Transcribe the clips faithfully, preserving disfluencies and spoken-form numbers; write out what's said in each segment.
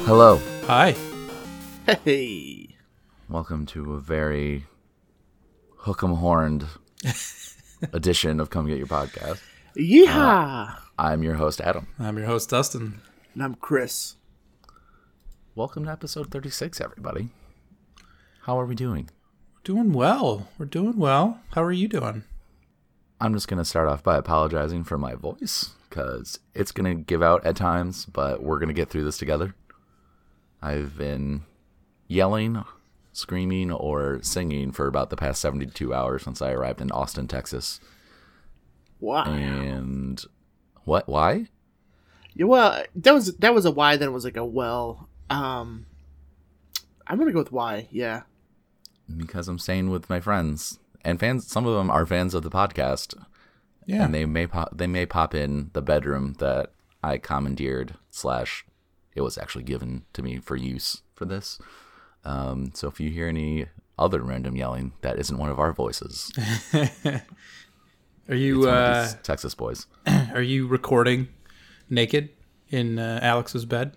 Hello. Hi. Hey. Welcome to a very hook 'em horned edition of Come Get Your Podcast. Yeehaw! Uh, I'm your host, Adam. I'm your host, Dustin. And I'm Chris. Welcome to episode thirty-six, everybody. How are we doing? Doing well. We're doing well. How are you doing? I'm just going to start off by apologizing for my voice, because it's going to give out at times, but we're going to get through this together. I've been yelling, screaming, or singing for about the past seventy-two hours since I arrived in Austin, Texas. Wow. And what? Why? Yeah, well, that was that was a why. Then it was like a well. Um, I'm gonna go with why. Yeah. Because I'm staying with my friends and fans. Some of them are fans of the podcast. Yeah. And they may pop. They may pop in the bedroom that I commandeered slash. It was actually given to me for use for this. Um, so if you hear any other random yelling, that isn't one of our voices. Are you It's one of uh, these Texas boys? are you recording naked in uh, Alex's bed?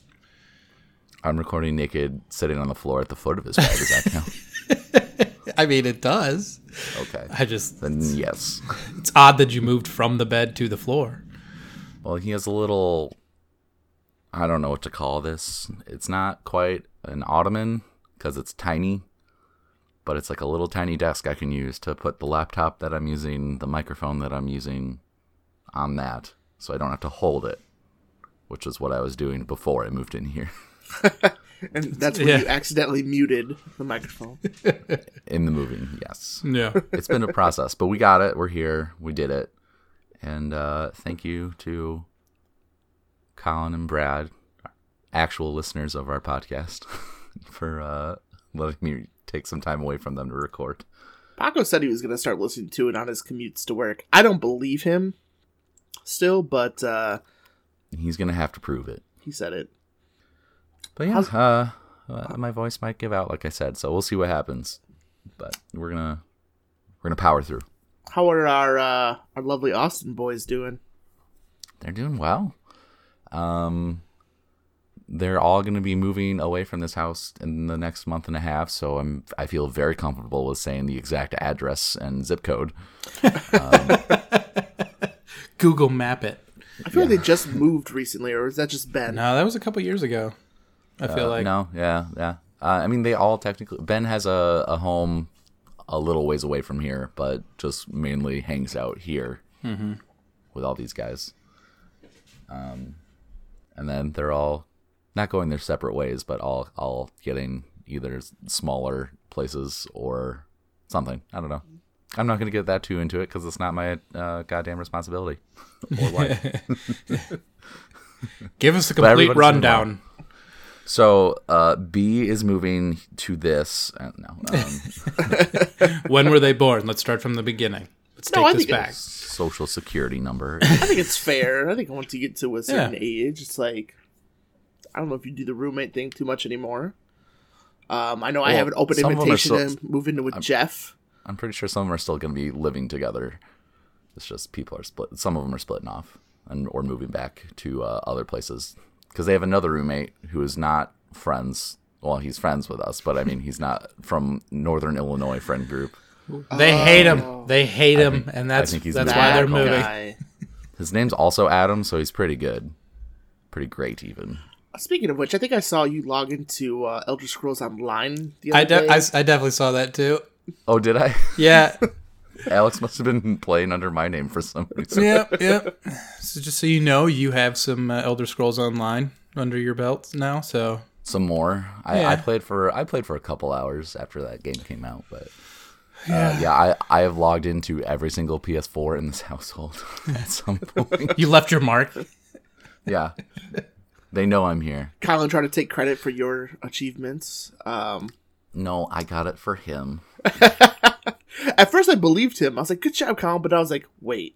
I'm recording naked, sitting on the floor at the foot of his bed. Does that count? I mean, it does. Okay. I just Then yes. it's odd that you moved from the bed to the floor. Well, he has a little. I don't know what to call this. It's not quite an ottoman because it's tiny, but it's like a little tiny desk I can use to put the laptop that I'm using, the microphone that I'm using on that, so I don't have to hold it, which is what I was doing before I moved in here. And that's when Yeah. you accidentally muted the microphone. In the moving, yes. Yeah. It's been a process, but we got it. We're here. We did it. And uh, thank you to Colin and Brad, actual listeners of our podcast, for uh, letting me take some time away from them to record. Paco said he was gonna start listening to it on his commutes to work. I don't believe him still, but uh, He's going to have to prove it. he said it. But yeah, How's- uh, uh, my voice might give out, like I said, so we'll see what happens. But we're gonna we're gonna power through. How are our uh, our lovely Austin boys doing? They're doing well. Um, they're all going to be moving away from this house in the next month and a half, so I'm I feel very comfortable with saying the exact address and zip code. Google Map it. I feel like they just moved recently, or is that just Ben? No, that was a couple years ago. I feel Uh, like no, yeah, yeah. Uh, I mean, they all technically. Ben has a, a home a little ways away from here, but just mainly hangs out here mm-hmm. with all these guys. Um, and then they're all not going their separate ways, but all all getting either smaller places or something. I don't know. I'm not going to get that too into it because it's not my uh, goddamn responsibility or life. Give us a But complete everybody's doing rundown. So uh, B is moving to this. Uh, no, um, When were they born? Let's start from the beginning. Let's No, take I this think back. it's- social security number. I think it's fair. I think once you get to a certain Yeah. age, it's like I don't know if you do the roommate thing too much anymore. Um, I know I Well, have an open some of them are invitation still- to move into with Jeff. I'm pretty sure some of them are still going to be living together. It's just people are split. Some of them are splitting off and or moving back to uh, other places because they have another roommate who is not friends. Well, he's friends with us, but I mean, he's not from Northern Illinois friend group. They hate him. They hate him, think- and that's I think he's that's moving why back they're home. moving. Guy. His name's also Adam, so he's pretty good, pretty great even. Speaking of which, I think I saw you log into uh, Elder Scrolls Online the other I, de- day. I, I definitely saw that too. Oh, did I? Yeah. Alex must have been playing under my name for some reason. Yep, yep. So just so you know, you have some uh, Elder Scrolls Online under your belt now. So Some more. I, Yeah. I played for I played for a couple hours after that game came out, but uh, yeah, I, I have logged into every single P S four in this household at some point. you left your mark. Yeah, they know I'm here. Colin tried to take credit for your achievements. Um, No, I got it for him. at first, I believed him. I was like, "Good job, Colin," but I was like, "Wait,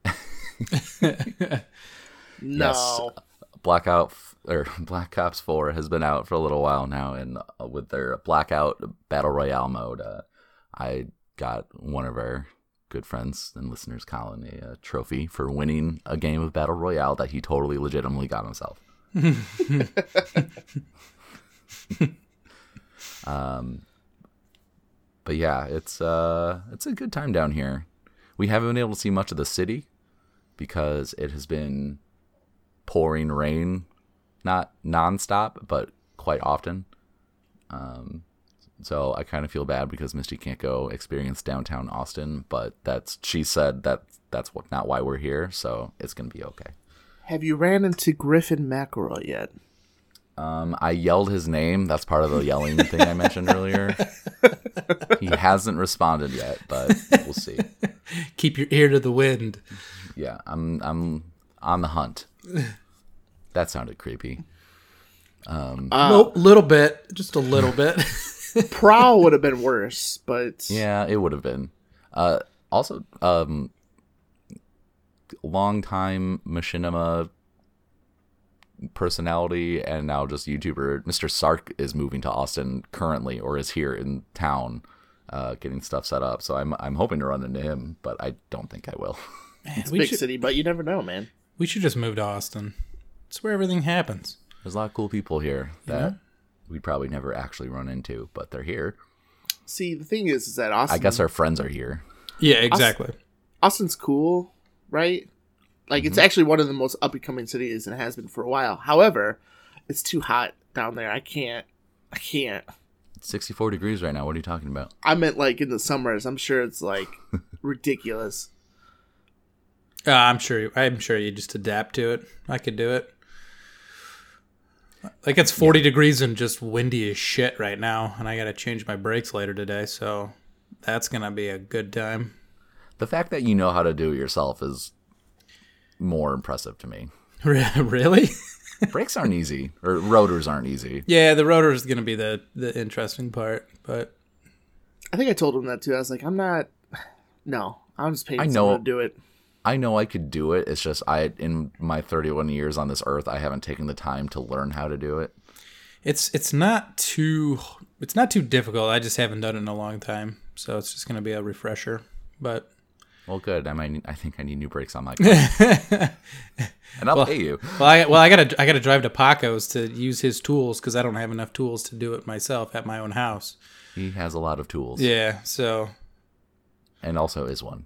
no." Blackout f- or Black Ops four has been out for a little while now, and uh, with their Blackout Battle Royale mode, uh, I got one of our good friends and listeners, Colin, a, uh trophy for winning a game of Battle Royale that he totally legitimately got himself. um, but yeah, it's uh, it's a good time down here. We haven't been able to see much of the city because it has been pouring rain, not nonstop, but quite often. Um, so I kind of feel bad because Misty can't go experience downtown Austin, but that's she said that that's what, not why we're here, so it's gonna be okay. Have you ran into Griffin McElroy yet? Um, I yelled his name. That's part of the yelling thing I mentioned earlier. He hasn't responded yet, but we'll see. Keep your ear to the wind. Yeah, I'm I'm on the hunt. That sounded creepy. Um, Uh, nope, little bit, just a little bit. Prowl would have been worse, but yeah, it would have been. Uh, also, um, longtime machinima personality and now just YouTuber Mister Sark is moving to Austin currently, or is here in town, uh, getting stuff set up. So I'm I'm hoping to run into him, but I don't think I will. Man, it's a we big should, city, but you never know, man. we should just move to Austin. It's where everything happens. There's a lot of cool people here that Yeah. we'd probably never actually run into, but they're here. See, the thing is, is that Austin. I guess our friends are here. Yeah, exactly. Austin's cool, right? Like, it's actually one of the most up-and-coming cities and has been for a while. However, it's too hot down there. I can't. I can't. It's sixty-four degrees right now. What are you talking about? I meant, like, in the summers. I'm sure it's, like, ridiculous. Uh, I'm sure. I'm sure you just adapt to it. I could do it. Like it's forty yeah. degrees and just windy as shit right now, and I got to change my brakes later today, so that's gonna be a good time. The fact that you know how to do it yourself is more impressive to me. Really? Brakes aren't easy, or rotors aren't easy. Yeah, the rotor is gonna be the the interesting part, but I think I told him that too. I was like, I'm not. No, I'm just paying I know, someone to do it. I know I could do it. It's just I, in my thirty-one years on this earth, I haven't taken the time to learn how to do it. It's it's not too it's not too difficult. I just haven't done it in a long time, so it's just gonna be a refresher. But well, good. I might. I think I need new brakes on my car, and I'll well, pay you. Well, I well I gotta I gotta drive to Paco's to use his tools because I don't have enough tools to do it myself at my own house. He has a lot of tools. Yeah, so and also is one.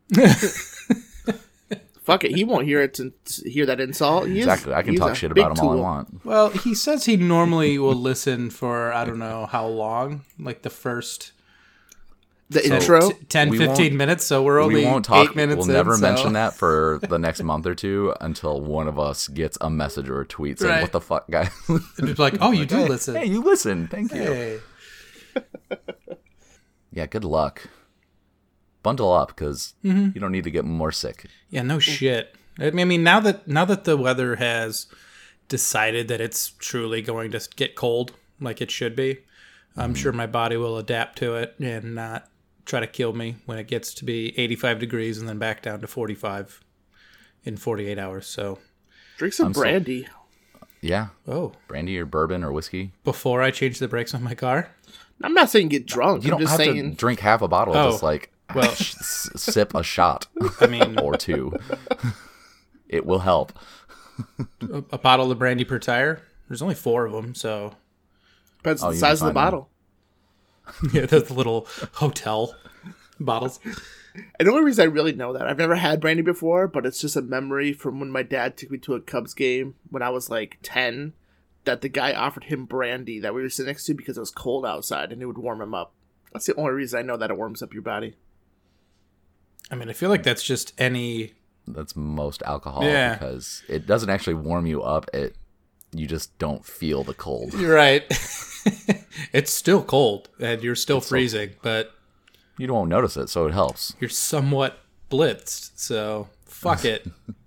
Fuck it, he won't hear it to hear that insult. He exactly, is, I can talk shit about him all I want. Well, he says he normally will listen for I don't know how long, like the first the ten, intro, t- ten, fifteen minutes. So we're only we won't talk. eight minutes. We'll never in, mention so. that for the next month or two until one of us gets a message or a tweet saying, Right. "What the fuck, guys?" It's like, oh, you do hey, listen. Hey, you listen. Thank you. Hey. Yeah, good luck. Bundle up because Mm-hmm. you don't need to get more sick. Yeah, no shit. I mean, now that now that the weather has decided that it's truly going to get cold, like it should be, I'm sure my body will adapt to it and not try to kill me when it gets to be eighty-five degrees and then back down to forty-five in forty-eight hours. So, drink some I'm so- brandy. Yeah, oh, brandy or bourbon or whiskey. before I change the brakes on my car. I'm not saying get drunk. You I'm don't just have saying to drink half a bottle. Oh, Just like well- s- sip a shot. I mean, or two. It will help. a, a bottle of brandy per tire. There's only four of them, so depends on Oh, the you size can of the find them. bottle. yeah, those little hotel bottles. And the only reason I really know that, I've never had brandy before, but it's just a memory from when my dad took me to a Cubs game when I was like ten, that the guy offered him brandy that we were sitting next to because it was cold outside and it would warm him up. That's the only reason I know that it warms up your body. I mean, I feel like that's just any. That's most alcohol Yeah. because it doesn't actually warm you up. It you just don't feel the cold. You're right. It's still cold and you're still It's so- freezing, but You don't notice it, so it helps. you're somewhat blitzed. So fuck it.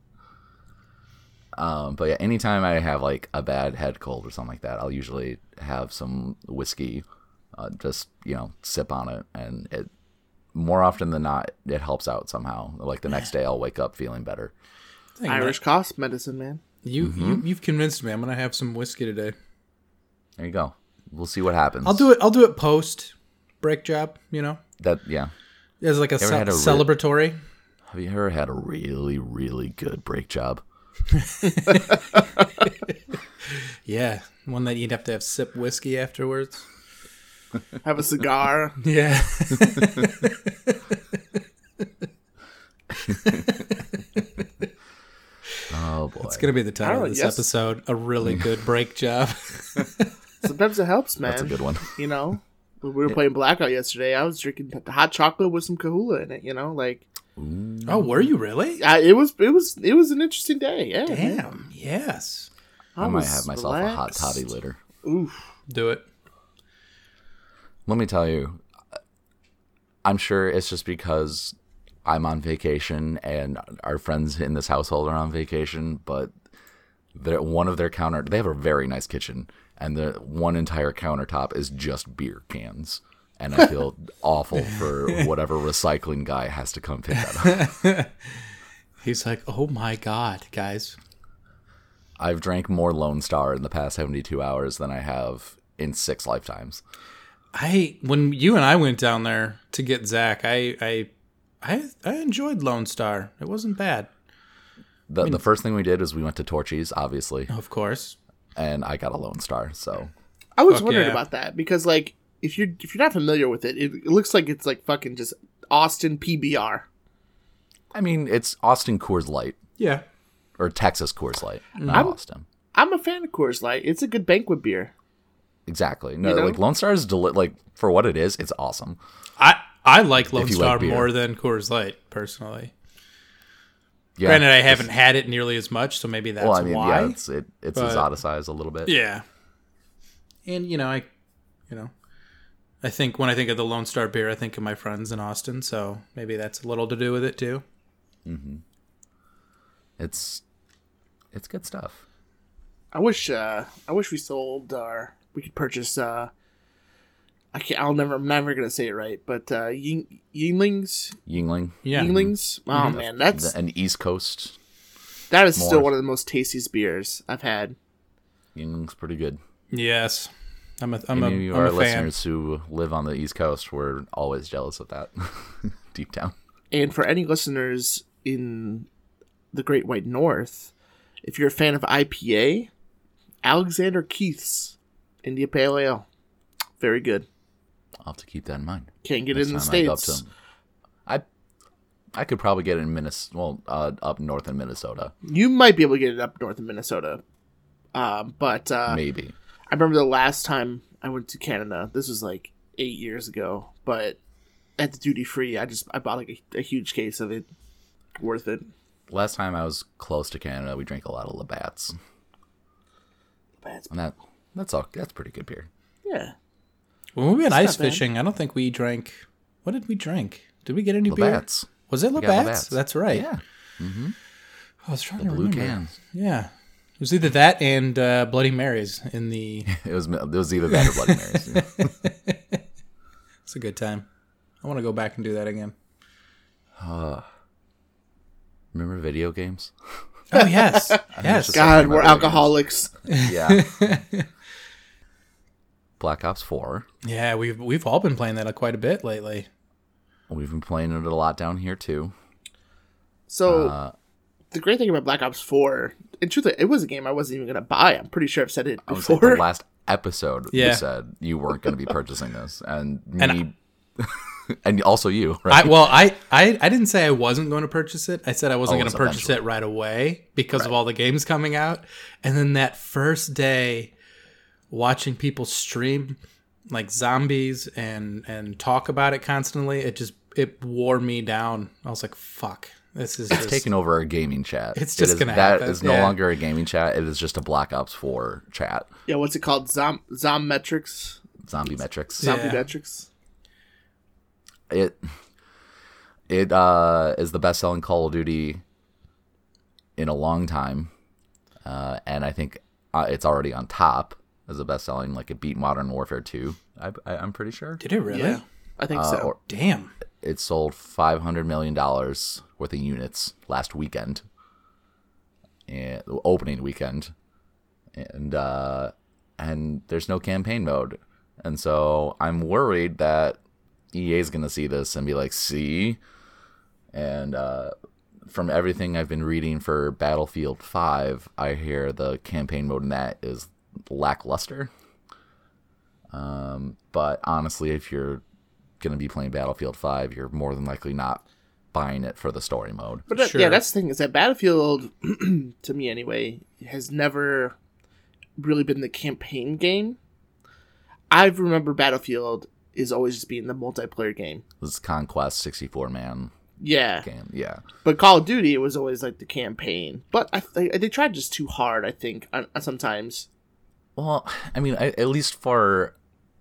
Um, but yeah, anytime I have like a bad head cold or something like that, I'll usually have some whiskey, uh, just you know, sip on it, and it more often than not it helps out somehow. Like the next day, I'll wake up feeling better. Dang, Irish man. cost medicine, man. You, Mm-hmm. you you've convinced me. I'm gonna have some whiskey today. There you go. We'll see what happens. I'll do it. I'll do it post break job. You know, That yeah. as like a ever ce- had a re- celebratory. Have you ever had a really really good break job? Yeah, one that you'd have to have sip whiskey afterwards. Have a cigar. Yeah. Oh boy. It's going to be the title know, of this yes. episode. A really good break job. Sometimes it helps, man. That's a good one. You know, when we were playing Blackout yesterday, I was drinking hot chocolate with some Kahula in it. You know, like Oh, were you really? I, it was, it was, it was an interesting day. Yeah, man. Damn. Yes. I might was have myself a hot relaxed. toddy litter. Oof. Do it. Let me tell you, I'm sure it's just because I'm on vacation and our friends in this household are on vacation, but they're- one of their counter, they have a very nice kitchen, and the one entire countertop is just beer cans. And I feel awful for whatever recycling guy has to come pick that up. He's like, oh my God, guys. I've drank more Lone Star in the past seventy-two hours than I have in six lifetimes. I when you and I went down there to get Zach, I I I, I enjoyed Lone Star. It wasn't bad. The, the first thing we did is we went to Torchy's, obviously, Of course. and I got a Lone Star, so... I was Fuck wondering yeah. about that because, like, if you're if you're not familiar with it, it, it looks like it's like fucking just Austin P B R. I mean, it's Austin Coors Light. Yeah. Or Texas Coors Light, not I'm- Austin. I'm a fan of Coors Light. It's a good banquet beer. Exactly. No, You know? like Lone Star is deli- like for what it is, it's awesome. I I like Lone you Star like beer. more than Coors Light, personally. Yeah. Granted, I haven't had it nearly as much, so maybe that's Well, I mean, why. yeah, it's it, it's but- exoticized a little bit. Yeah. And you know, I you know, I think when I think of the Lone Star beer, I think of my friends in Austin, so maybe that's a little to do with it too. It's it's good stuff. I wish uh I wish we sold our we could purchase uh I can't I'll never I'm never gonna say it right, but uh Ying, Yinglings Yingling, Yeah. Yinglings. Oh man, that's the, an East Coast that is still more. one of the most tastiest beers I've had. Yingling's pretty good. Yes. I'm a I'm a, Any of you, I'm our a fan. listeners who live on the East Coast, we're always jealous of that deep down. And for any listeners in the Great White North, if you're a fan of I P A, Alexander Keith's India Pale Ale. Very good. I'll have to keep that in mind. Can't get Next it in the time I go up States. to 'em. I I could probably get it in Minnesota. Well, uh, up north in Minnesota, You might be able to get it up north in Minnesota. Um, but uh, maybe. I remember the last time I went to Canada. This was like eight years ago. But at the duty free, I just I bought like a, a huge case of it. Worth it. Last time I was close to Canada, we drank a lot of Labatt's, But and that that's all. That's pretty good beer. yeah. When we went ice not bad. fishing, I don't think we drank. What did we drink? Did we get any beer? Labatt's. Was it We got Labatt's? Labatt's. That's right. Yeah, I was trying the to blue remember. cans. Yeah. It was either that and uh, Bloody Marys in the. It was it was either that or Bloody Marys. It's a good time. I want to go back and do that again. Remember video games? Oh yes, yes. just- God, Something we're about alcoholics. Yeah. Black Ops four. Yeah, we've we've all been playing that quite a bit lately. We've been playing it a lot down here too. So Uh, the great thing about Black Ops four, and truthfully, it was a game I wasn't even gonna buy. I'm pretty sure I've said it I was like before. the last episode Yeah. you said you weren't going to be purchasing this, and me, And and, also you, right? I well, I, I I didn't say I wasn't going to purchase it. I said I wasn't Oh, going to it's purchase it eventually. right away because of all the games coming out. And then that first day, watching people stream like zombies and and talk about it constantly, it just it wore me down. I was like, "Fuck, this is It's just taking over a gaming chat. It's It just is- gonna that happen, is no yeah. longer a gaming chat. It is just a Black Ops four chat. Yeah, what's it called? Zom Zom metrics, Zombie metrics. zombie Yeah. metrics. It it uh, is the best selling Call of Duty in a long time, uh, and I think uh, it's already on top as a best selling. Like it beat Modern Warfare two. I, I, I'm pretty sure. Did it really? Yeah, I think Uh, so. or Damn. it sold five hundred million dollars worth of units last weekend, and opening weekend, and uh, and there's no campaign mode, and so I'm worried that E A is gonna see this and be like, see, and uh, from everything I've been reading for Battlefield five, I hear the campaign mode in that is lackluster. Um, but honestly, if you're going to be playing Battlefield five, you're more than likely not buying it for the story mode. But that, Sure. yeah, that's the thing is that Battlefield, to me anyway, has never really been the campaign game. I remember Battlefield is always just being the multiplayer game. This is Conquest sixty-four man Yeah, game. Yeah. but Call of Duty, it was always like the campaign. But I, they, they tried just too hard, I think, on, sometimes. Well, I mean, I, at least for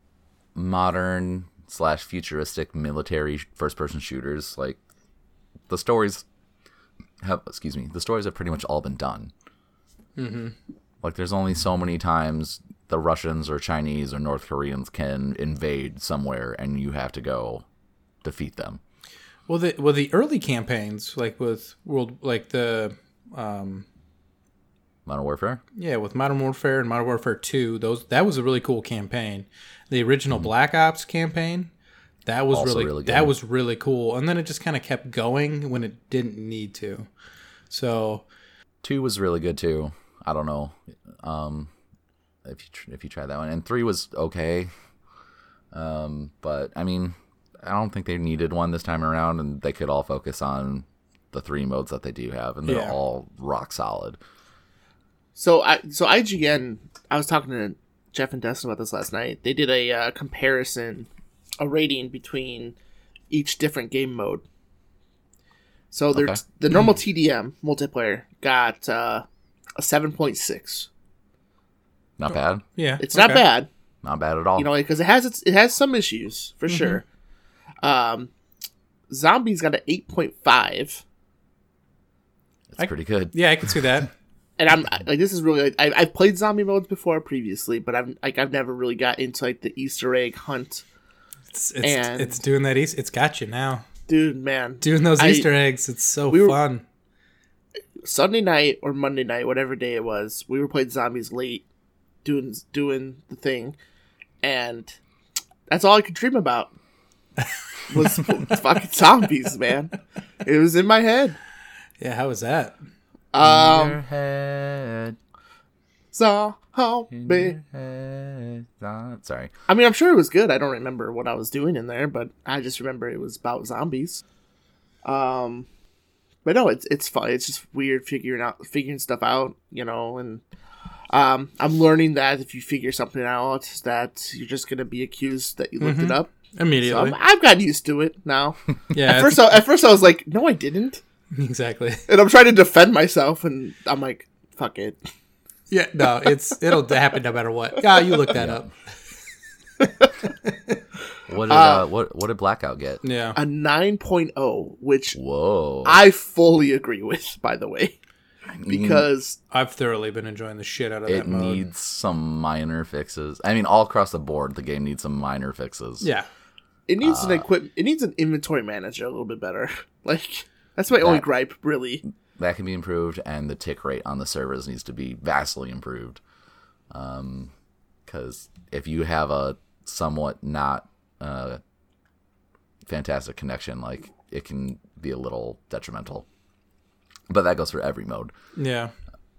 modern slash futuristic military first person shooters, like the stories have, excuse me, the stories have pretty much all been done. Mm-hmm. Like, there's only so many times the Russians or Chinese or North Koreans can invade somewhere, and you have to go defeat them. Well, the well the early campaigns, like with World, like the um, Modern Warfare. yeah, with Modern Warfare and Modern Warfare Two, those that was a really cool campaign. The original mm-hmm. Black Ops campaign, that was Also really, really good. that was really cool, and then it just kind of kept going when it didn't need to. So Two was really good too. I don't know um, if you tr- if you tried that one, and three was okay. Um, but I mean, I don't think they needed one this time around, and they could all focus on the three modes that they do have, and they're Yeah. all rock solid. So I so I G N, I was talking to Jeff and Dustin about this last night. They did a uh, comparison, a rating between each different game mode. So Okay. there's the normal T D M multiplayer got uh, a seven point six. Not bad. yeah, It's not okay. bad, Not bad at all. you know, because it has its, it has some issues for sure. Um, Zombies got an eight point five. it's pretty good. Yeah, I can see that. And I'm like, this is really. I, I've played zombie modes before previously, but I've like I've never really got into like the Easter egg hunt. It's it's, And- it's doing that. Eas- It's got you now. Dude, man, Doing those I- Easter eggs. It's so we were- fun. Sunday night or Monday night, whatever day it was, we were playing zombies late, doing doing the thing, and that's all I could dream about was fucking zombies, man. It was in my head. Yeah, how was that? In Um, your head, in zombie. your head. Ah, sorry. I mean, I'm sure it was good. I don't remember what I was doing in there, but I just remember it was about zombies. Um, but no, it's it's fun. It's just weird figuring out figuring stuff out, you know. And um, I'm learning that if you figure something out, that you're just gonna be accused that you looked it up. So Immediately. I'm, I've gotten used to it now. yeah, At first, I, at first I was like, no, I didn't, exactly. and I'm trying to defend myself, and I'm like, fuck it. Yeah, no, it's it'll happen no matter what. Yeah, you look that up. What did uh, what what did Blackout get? Yeah. A nine point oh, which Whoa! I fully agree with, by the way, I mean, because I've thoroughly been enjoying the shit out of it that mode. needs some minor fixes. I mean, all across the board, the game needs some minor fixes. Yeah. it needs Uh, an equip. It needs an inventory manager a little bit better. Like that's my only That- gripe, really. That can be improved, and the tick rate on the servers needs to be vastly improved. Um, because if you have a somewhat not uh fantastic connection, like it can be a little detrimental. But that goes for every mode. Yeah.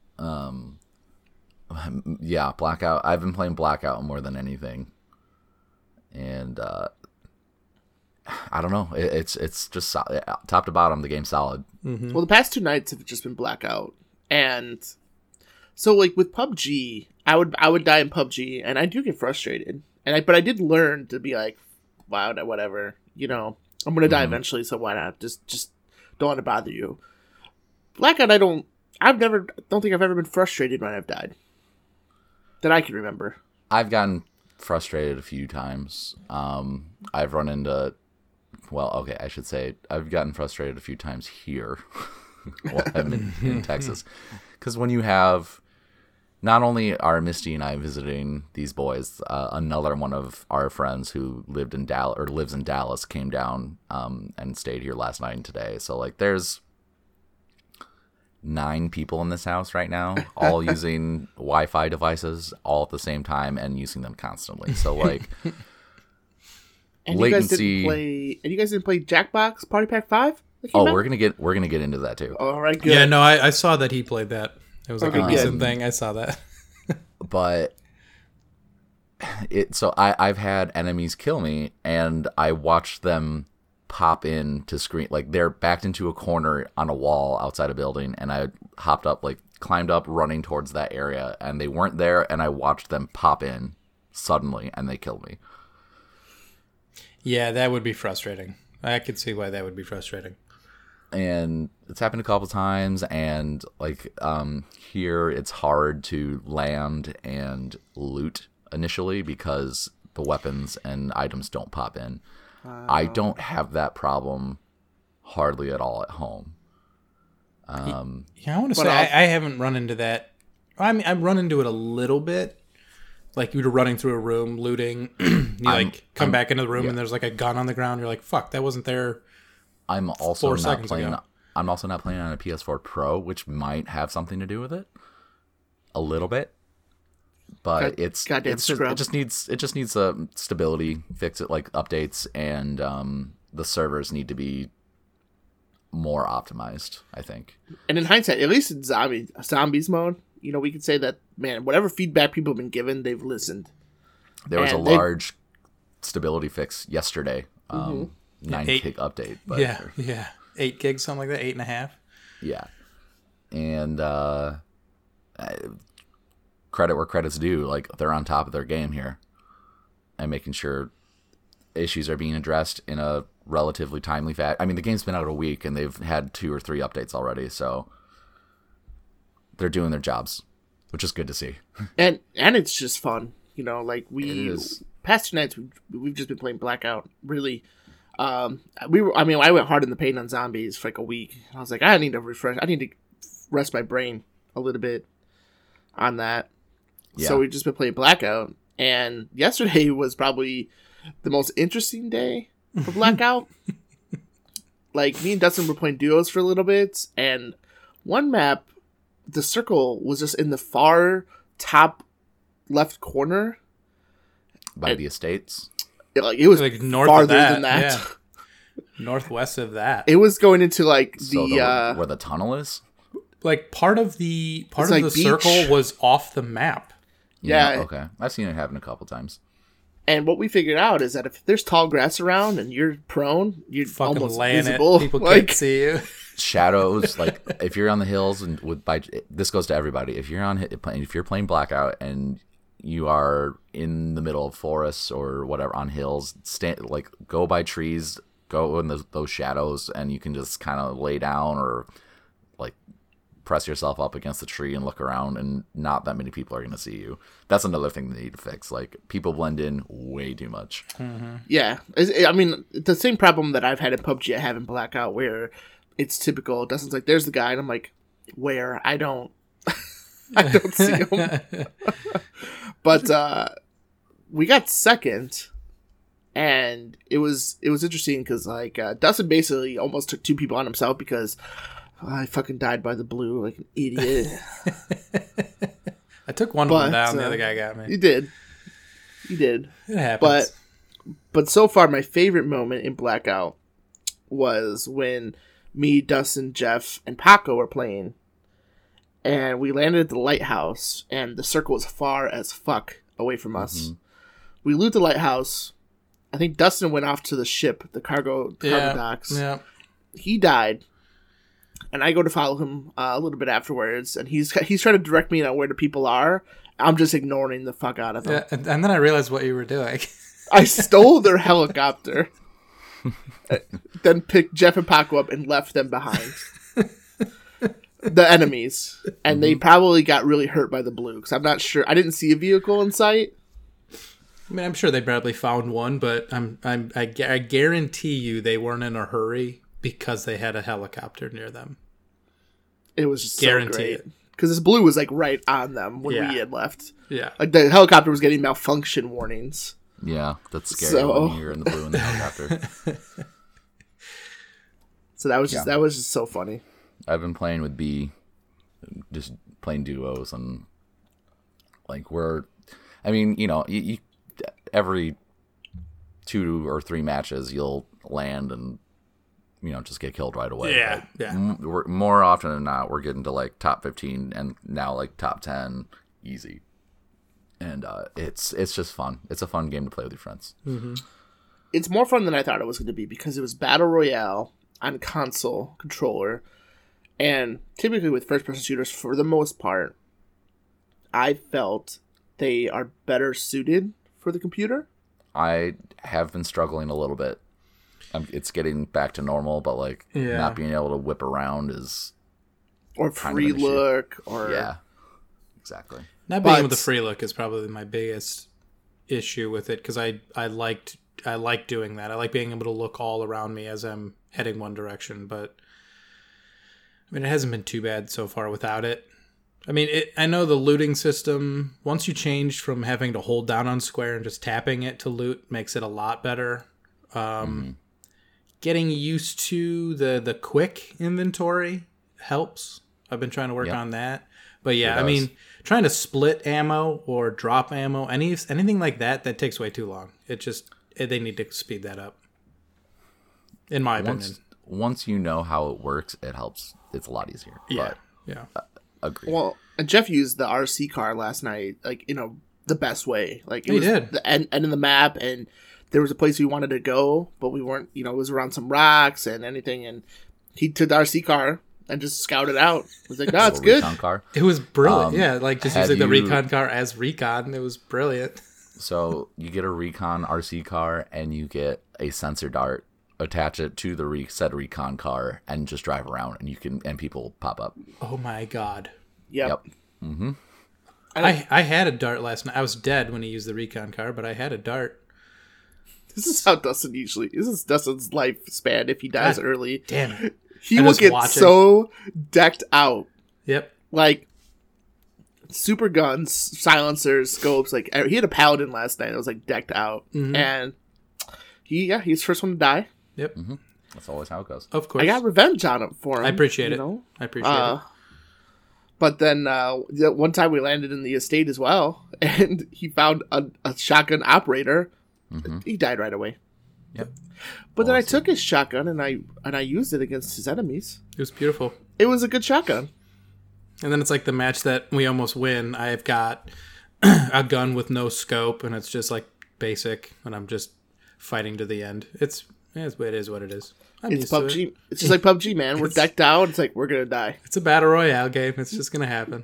Yeah, Blackout. I've been playing Blackout more than anything, and uh, I don't know. It, it's it's just solid. Top to bottom, the game's solid. Well, the past two nights have just been Blackout, and so like with P U B G, I would I would die in P U B G, and I do get frustrated, and I but I did learn to be like, wow, whatever, you know, I'm gonna die eventually, so why not? Just just don't want to bother you. Blackout, I don't. I've never. Don't think I've ever been frustrated when I've died. That I can remember. I've gotten frustrated a few times. Um, I've run into, well, okay, I should say I've gotten frustrated a few times here while I'm in, in Texas. Because when you have, not only are Misty and I visiting these boys, uh, another one of our friends who lived in Dallas or lives in Dallas came down um, and stayed here last night and today. So like, there's nine people in this house right now, all using Wi-Fi devices all at the same time and using them constantly. So like, And latency. you guys didn't play. And you guys didn't play Jackbox Party Pack Five? Oh, we're gonna get we're gonna get into that too. All right, good. Yeah, no, I, I saw that he played that. It was like Okay, a good. recent thing. I saw that. But it. So I I've had enemies kill me, and I watched them pop in to screen, like they're backed into a corner on a wall outside a building, and I hopped up, like climbed up, running towards that area, and they weren't there, and I watched them pop in suddenly, and they killed me. Yeah, that would be frustrating. I could see why that would be frustrating. And it's happened a couple times, and like um here it's hard to land and loot initially because the weapons and items don't pop in. Uh, I don't have that problem hardly at all at home. Um, yeah, I want to say I, I haven't run into that. I mean, I've run into it a little bit. Like you're running through a room, looting. you I'm, like come I'm, back into the room yeah. and there's like a gun on the ground. You're like, "Fuck, that wasn't there." I'm also not playing. Ago. I'm also not playing on a P S four Pro, which might have something to do with it, a little bit. But God, it's it's just, it just needs it just needs a stability fix, it like updates, and um, the servers need to be more optimized, I think. And in hindsight, at least in zombie zombies mode, you know, we could say that, man, whatever feedback people have been given, they've listened. There was and a they... large stability fix yesterday, um, mm-hmm. nine Eight, gig update. But, yeah, yeah, eight gigs, something like that, eight and a half. Yeah, and uh, credit where credit's due. Like, they're on top of their game here, and making sure issues are being addressed in a relatively timely fashion. I mean, the game's been out a week, and they've had two or three updates already, so they're doing their jobs, which is good to see. And and it's just fun, you know. Like we past two nights, we've, we've just been playing Blackout. Really, um, we were. I mean, I went hard in the paint on zombies for like a week. I was like, I need to refresh. I need to rest my brain a little bit on that. Yeah. So we've just been playing Blackout, and yesterday was probably the most interesting day for Blackout. Like, me and Dustin were playing duos for a little bit, and one map, the circle was just in the far top left corner by and the estates. It, like it was like north farther of that, than that. Yeah. Northwest of that. It was going into like the, so the uh, where the tunnel is. Like part of the part of like the beach. circle was off the map. Yeah, yeah. Okay. I've seen it happen a couple times. And what we figured out is that if there's tall grass around and you're prone, you're fucking almost laying visible. It. People like, can't see you. Shadows, like if you're on the hills and with by this goes to everybody. If you're on if you're playing Blackout and you are in the middle of forests or whatever on hills, stand like go by trees, go in those, those shadows, and you can just kind of lay down or like press yourself up against the tree and look around, and not that many people are going to see you. That's another thing they need to fix. Like, people blend in way too much. Mm-hmm. Yeah. I mean, the same problem that I've had in P U B G I have in Blackout, where it's typical. Dustin's like, there's the guy, and I'm like, where? I don't I don't see him. But uh, we got second, and it was it was interesting because like uh, Dustin basically almost took two people on himself because I fucking died by the blue like an idiot. I took one but, of them down. Uh, the other guy got me. You did. You did. It happens. But but so far, my favorite moment in Blackout was when me, Dustin, Jeff, and Paco were playing, and we landed at the lighthouse, and the circle was far as fuck away from us. Mm-hmm. We loot the lighthouse. I think Dustin went off to the ship, the cargo, cargo yeah, docks. Yeah. He died. And I go to follow him uh, a little bit afterwards, and he's he's trying to direct me on where the people are. I'm just ignoring the fuck out of him. Yeah, and, and then I realized what you were doing. I stole their helicopter, then picked Jeff and Paco up and left them behind. The enemies. And mm-hmm. they probably got really hurt by the blue, because I'm not sure. I didn't see a vehicle in sight. I mean, I'm sure they probably found one, but I'm, I'm, I, I guarantee you they weren't in a hurry because they had a helicopter near them. It was just guaranteed. So great. Because this blue was like right on them when yeah. we had left. Yeah. Like the helicopter was getting malfunction warnings. Yeah, that's scary so... when you're in the blue in the helicopter. So that was just yeah. that was just so funny. I've been playing with B, just playing duos, and like we're, I mean, you know, you, you every two or three matches you'll land and, you know, just get killed right away. Yeah, but yeah. M- we're, more often than not, we're getting to like top fifteen and now like top ten easy. and uh, it's it's just fun. It's a fun game to play with your friends. Mm-hmm. It's more fun than I thought it was going to be because it was Battle Royale on console controller. And typically with first-person shooters, for the most part, I felt they are better suited for the computer. I have been struggling a little bit. Um, it's getting back to normal, but like Yeah. not being able to whip around is Or Kind of free an issue. look. Or yeah, exactly. Not being But- able to free look is probably my biggest issue with it because I I liked I like doing that. I like being able to look all around me as I'm heading one direction, but I mean it hasn't been too bad so far without it. I mean, it, I know the looting system, once you changed from having to hold down on square and just tapping it to loot, makes it a lot better. Um, Mm-hmm. Getting used to the, the quick inventory helps. I've been trying to work Yep. on that. But yeah, It I does. mean, trying to split ammo or drop ammo, any anything like that, that takes way too long. It just, it, they need to speed that up. In my opinion. Once once you know how it works, it helps. It's a lot easier. Yeah. But Yeah. agree. Well, and Jeff used the R C car last night, like, you know, the best way. Like, it He was did. the end, end of the map, and there was a place we wanted to go, but we weren't, you know, it was around some rocks and anything, and he took the R C car and just scouted out. He was like, no, it's Little good. recon car. It was brilliant. Um, yeah, like just have using the you- recon car as recon. It was brilliant. So you get a recon R C car and you get a sensor dart. Attach it to the re- said recon car and just drive around, and you can and people pop up. Oh my god. Yep. Yep. Mm-hmm. I, I had a dart last night. I was dead when he used the recon car, but I had a dart. This is how Dustin usually, this is Dustin's lifespan if he dies God early. Damn it. He I'm will just get watching. so decked out. Yep. Like, super guns, silencers, scopes. Like, he had a paladin last night that was, like, decked out. Mhm. And he, yeah, he's the first one to die. Yep. That's always how it goes. Of course. I got revenge on him for him. I appreciate you it. know? I appreciate Uh, it. But then uh, the one time we landed in the estate as well, and he found a, a shotgun operator. He died right away. Yep. But then I Awesome. took his shotgun and I and I used it against his enemies. It was beautiful. It was a good shotgun. And then it's like the match that we almost win. I've got a gun with no scope, and it's just like basic, and I'm just fighting to the end. It's it's it is what it is. I'm It's used to PUBG. it. It's just like PUBG, man. We're decked out. It's like we're gonna die. It's a battle royale game. It's just gonna happen.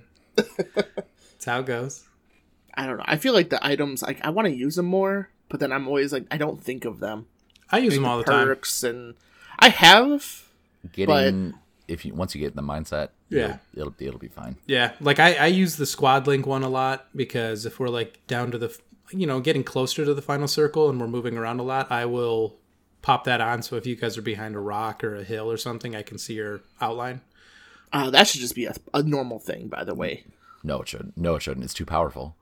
It's how it goes. I don't know. I feel like the items, like I want to use them more, but then I'm always like I don't think of them. I use them all the time. Perks and I have. Getting if you once you get in the mindset, Yeah. it'll, it'll it'll be fine. Yeah, like I, I use the squad link one a lot because if we're like down to the, you know, getting closer to the final circle and we're moving around a lot, I will pop that on. So if you guys are behind a rock or a hill or something, I can see your outline. Uh, that should just be a, a normal thing, by the way. No, it shouldn't. No, it shouldn't. It's too powerful.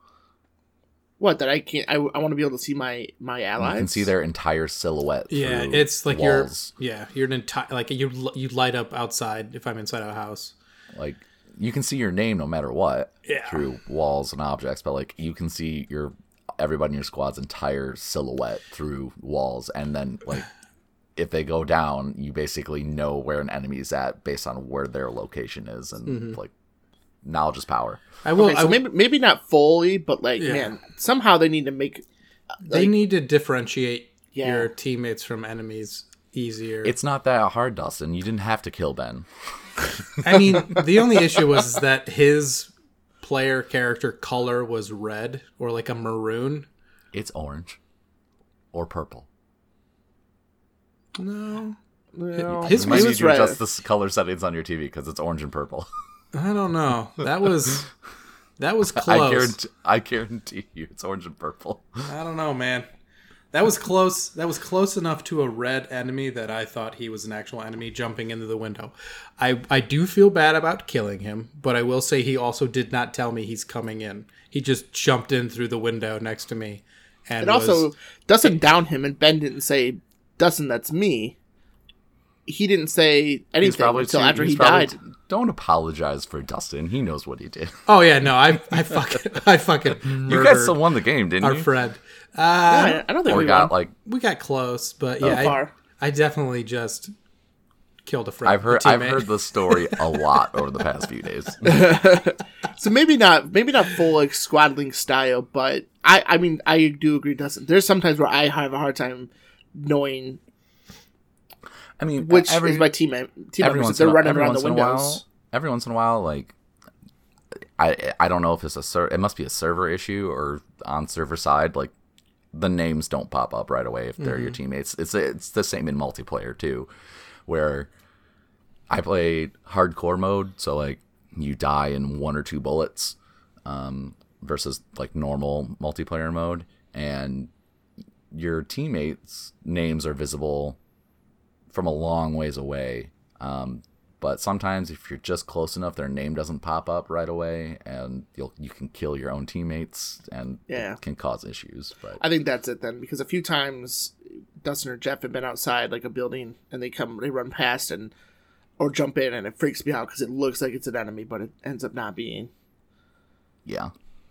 What that I can't? I, I want to be able to see my my allies. You can see their entire silhouette. Yeah, through it's like walls. you're, yeah, you're an entire, like you you light up outside if I'm inside a house. Like you can see your name no matter what Yeah. through walls and objects, but like you can see your everybody in your squad's entire silhouette through walls, and then like if they go down, you basically know where an enemy's at based on where their location is, and Mm-hmm. like knowledge is power. I will. Okay, so I, maybe maybe not fully, but like Yeah. man, somehow they need to make. they like- need to differentiate Yeah. your teammates from enemies easier. It's not that hard, Dustin. You didn't have to kill Ben. I mean, the only issue was is that his player character color was red or like a maroon. It's orange or purple. No, Well, His You might it need was to red. adjust the s- color settings on your T V because it's orange and purple. I don't know. That was that was I close. guarantee, I guarantee you, it's orange and purple. I don't know, man. That was close. That was close enough to a red enemy that I thought he was an actual enemy jumping into the window. I I do feel bad about killing him, but I will say he also did not tell me he's coming in. He just jumped in through the window next to me, and and also was, Dustin downed him, and Ben didn't say, "Dustin, that's me." He didn't say He's anything probably until too- after he's he probably died. t- don't apologize for Dustin. He knows what he did. oh yeah, no, I I fucking I fucking You murdered guys still won the game, didn't our you? friend. Uh, Yeah, I don't think Or we got won. like we got close, but yeah, So far. I, I definitely just killed a friend. I've heard a I've teammate. heard the story a lot over the past few days. So maybe not maybe not full like squaddling style, but I I mean I do agree, Dustin. There's sometimes where I have a hard time knowing I mean, which every, is my teammate. Team every members once if they're in a- running every around the once in a while, windows. every once in a while, like I I don't know if it's a ser- it must be a server issue or on server side, like the names don't pop up right away if they're your teammates. It's it's the same in multiplayer too, where I play hardcore mode, so like you die in one or two bullets, um, versus like normal multiplayer mode, and your teammates' names are visible from a long ways away. Um, but sometimes if you're just close enough, their name doesn't pop up right away, and you'll you can kill your own teammates, and Yeah. it can cause issues. But I think that's it then, because a few times Dustin or Jeff have been outside like a building and they come, they run past and or jump in, and it freaks me out because it looks like it's an enemy, but it ends up not being. yeah,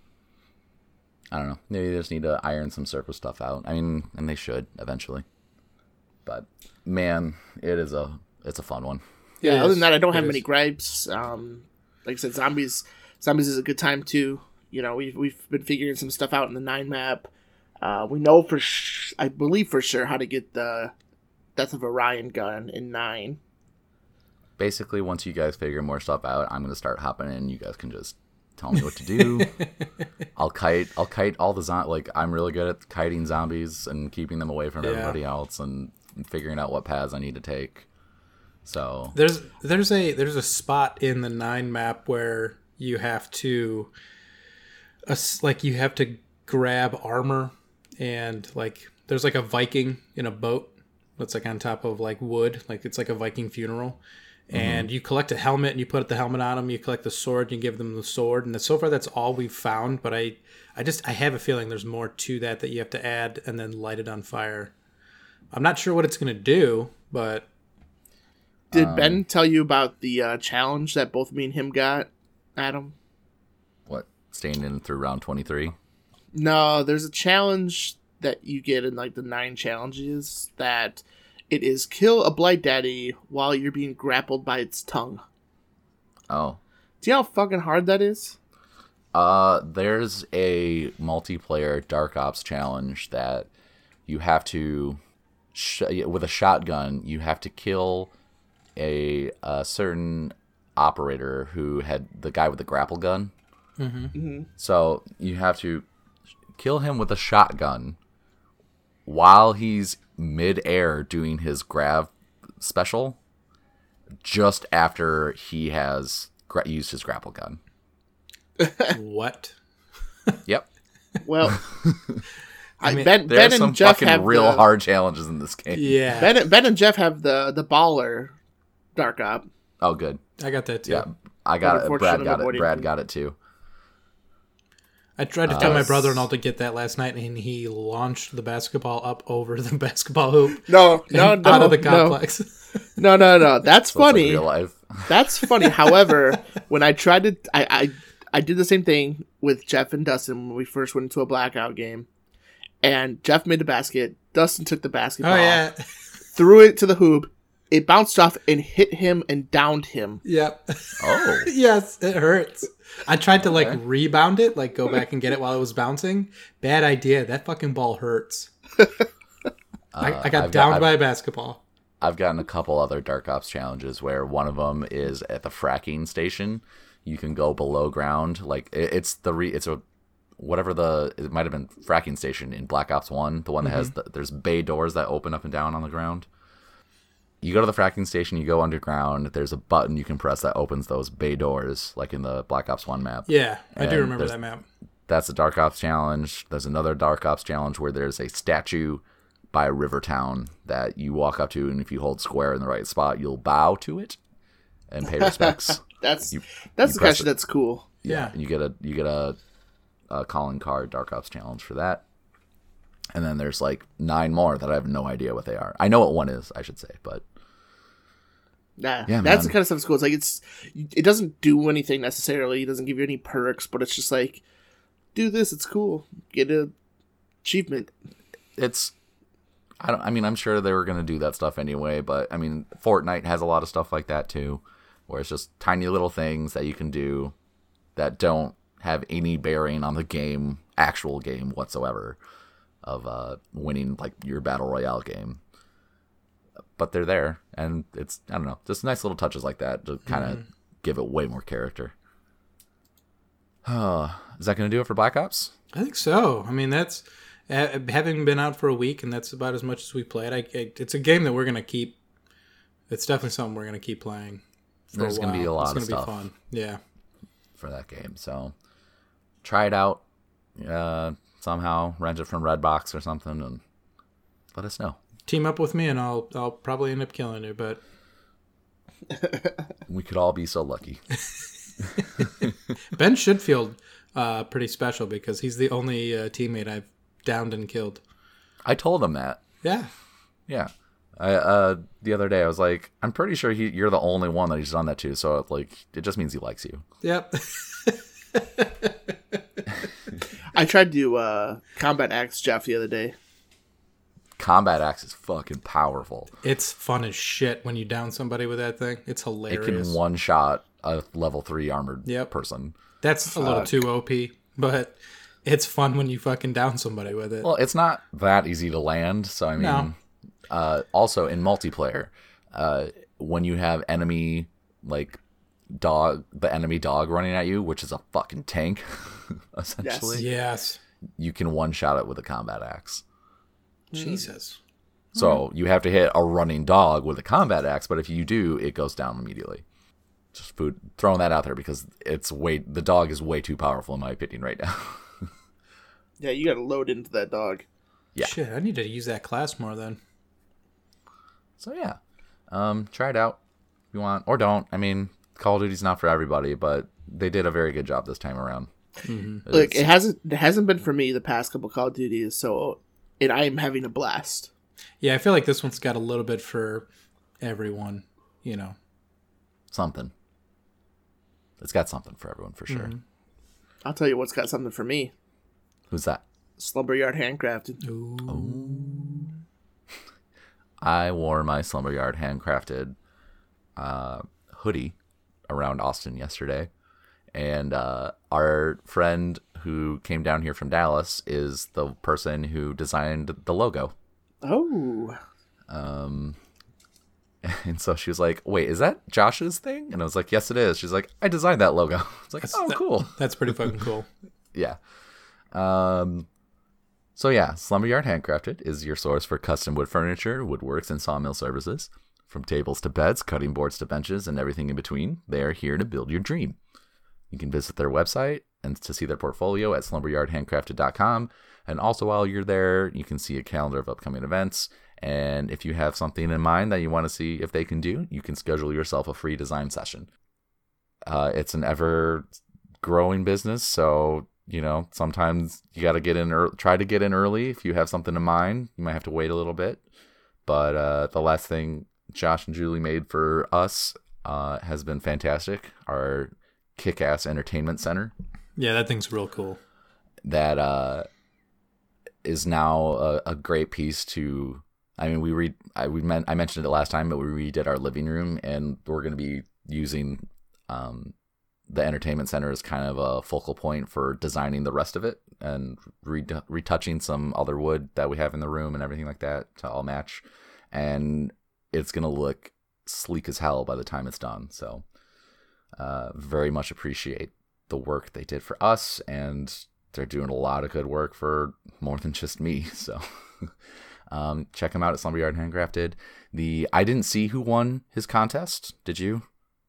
I don't know. Maybe they just need to iron some circle stuff out. I mean, and they should eventually. But man, it is a it's a fun one. Yeah. It Other is. than that, I don't It have is. many gripes. Um, like I said, zombies, zombies is a good time too. You know, we've we've been figuring some stuff out in the nine map. Uh, we know for sh- I believe for sure how to get the Death of Orion gun in nine. Basically, once you guys figure more stuff out, I'm gonna start hopping in. You guys can just tell me what to do. I'll kite. I'll kite all the zom- like I'm really good at kiting zombies and keeping them away from Yeah. everybody else and figuring out what paths I need to take. So There's there's a there's a spot in the nine map where you have to, uh, like you have to grab armor, and like there's like a Viking in a boat that's like on top of like wood, like it's like a Viking funeral, and you collect a helmet and you put the helmet on them. You collect the sword and you give them the sword, and so far that's all we've found. But I I just I have a feeling there's more to that that you have to add and then light it on fire. I'm not sure what it's gonna do, but. Did Um, Ben tell you about the uh, challenge that both me and him got, Adam? what? Staying in through round twenty-three. No, there's a challenge that you get in like the nine challenges that it is kill a blight daddy while you're being grappled by its tongue. Oh. Do you know how fucking hard that is? Uh, there's a multiplayer Dark Ops challenge that you have to, sh- with a shotgun, you have to kill a, a certain operator who had the guy with the grapple gun. Mm-hmm. So you have to kill him with a shotgun while he's mid-air doing his grab special, just after he has gra- used his grapple gun. What? Yep. Well, I, mean, Ben, There Ben are some and Jeff fucking have real the, hard challenges in this game. Yeah, Ben, Ben and Jeff have the the baller Dark Op. Oh, good. I got that too. Yeah, I got it. Unfortunately, Brad got it. avoiding- Brad got it too. I tried to tell Uh, my brother-in-law to get that last night, and he launched the basketball up over the basketball hoop No, no, and no, out of the no, complex. no, no, no. That's So it's like funny. real life. That's funny. However, when I tried to, I, I, I did the same thing with Jeff and Dustin when we first went into a blackout game, and Jeff made the basket. Dustin took the basketball, Oh yeah, threw it to the hoop. It bounced off and hit him and downed him. yep. Oh, Yes, it hurts. I tried to like Okay. rebound it, like go back and get it while it was bouncing. Bad idea. That fucking ball hurts. I, I got I've got- downed I've- by a basketball. I've gotten a couple other Dark Ops challenges where one of them is at the fracking station. You can go below ground, like it, it's the re, it's a whatever the it might have been fracking station in Black Ops One, the one that has the, there's bay doors that open up and down on the ground. You go to the fracking station, you go underground. There's a button you can press that opens those bay doors, like in the Black Ops One map. Yeah, I do And remember there's- that map. That's a Dark Ops challenge. There's another Dark Ops challenge where there's a statue by Rivertown that you walk up to, and if you hold square in the right spot, you'll bow to it and pay respects. That's You- that's you the press question it. that's cool. Yeah. And you get a you get a, a calling card Dark Ops challenge for that. And then there's like nine more that I have no idea what they are. I know what one is, I should say, but Nah, Yeah, that's man. the kind of stuff that's cool. It's like it's it doesn't do anything necessarily. It doesn't give you any perks, but it's just like do this. It's cool. Get a achievement. it's I don't. I mean, I'm sure they were gonna do that stuff anyway, but I mean, Fortnite has a lot of stuff like that too, where it's just tiny little things that you can do that don't have any bearing on the game, actual game whatsoever, of uh, winning like your battle royale game. But they're there, and it's I don't know, just nice little touches like that to kind of mm. give it way more character. Uh, is that gonna do it for Black Ops? I think so. I mean, that's. Uh, having been out for a week, and that's about as much as we played, I, I, it's a game that we're going to keep. It's definitely something we're going to keep playing for There's going to be a lot it's of gonna stuff. Be fun. Yeah. For that game. So try it out uh, somehow. Rent it from Redbox or something and let us know. Team up with me, and I'll I'll probably end up killing you, but... We could all be so lucky. Ben should feel uh, pretty special because he's the only uh, teammate I've downed and killed. I told him that. Yeah. Yeah. I, uh, the other day I was like, I'm pretty sure he, you're the only one that he's done that to. So like, it just means he likes you. Yep. I tried to uh, Combat Axe Jeff the other day. Combat Axe is fucking powerful. It's fun as shit when you down somebody with that thing. It's hilarious. It can one shot a level three armored yep. person. That's a little Fuck. too O P, but it's fun when you fucking down somebody with it. Well, it's not that easy to land. So, I mean, no. uh, also in multiplayer, uh, when you have enemy, like, dog, the enemy dog running at you, which is a fucking tank, essentially. Yes. You can one-shot it with a combat axe. Jesus. So, you have to hit a running dog with a combat axe, but if you do, it goes down immediately. Just food, throwing that out there because it's way, the dog is way too powerful in my opinion right now. Yeah, you gotta load into that dog. Yeah. Shit, I need to use that class more then. So yeah, um, try it out if you want, or don't. I mean, Call of Duty's not for everybody, but they did a very good job this time around. Mm-hmm. Look, it hasn't it hasn't been for me the past couple Call of Duties, so and I am having a blast. Yeah, I feel like this one's got a little bit for everyone. You know, something. It's got something for everyone for sure. Mm-hmm. I'll tell you what's got something for me. Who's that? Slumberyard Handcrafted. Ooh. Ooh. I wore my Slumberyard Handcrafted uh, hoodie around Austin yesterday. And uh, our friend who came down here from Dallas is the person who designed the logo. Oh. Um, and so she was like, wait, is that Josh's thing? And I was like, yes, it is. She's like, I designed that logo. I was like, that's, oh, that, cool. That's pretty fucking cool. Yeah. Um, so yeah, Slumberyard Handcrafted is your source for custom wood furniture, woodworks, and sawmill services. From tables to beds, cutting boards to benches, and everything in between, they are here to build your dream. You can visit their website and to see their portfolio at slumberyard handcrafted dot com. And also while you're there, you can see a calendar of upcoming events. And if you have something in mind that you want to see if they can do, you can schedule yourself a free design session. Uh, it's an ever growing business, so you know, sometimes you got to get in, early, try to get in early. If you have something in mind, you might have to wait a little bit. But uh, the last thing Josh and Julie made for us uh, has been fantastic. Our Kick-Ass Entertainment Center. Yeah, that thing's real cool. That uh, is now a, a great piece to, I mean, we read, I, we meant, I mentioned it last time, but we redid our living room, and we're going to be using um, the entertainment center as kind of a focal point for designing the rest of it and re- retouching some other wood that we have in the room and everything like that to all match. And it's going to look sleek as hell by the time it's done. So uh, very much appreciate the work they did for us, and they're doing a lot of good work for more than just me. So um, check them out at Slumberyard Handcrafted. The I didn't see who won his contest. Did you?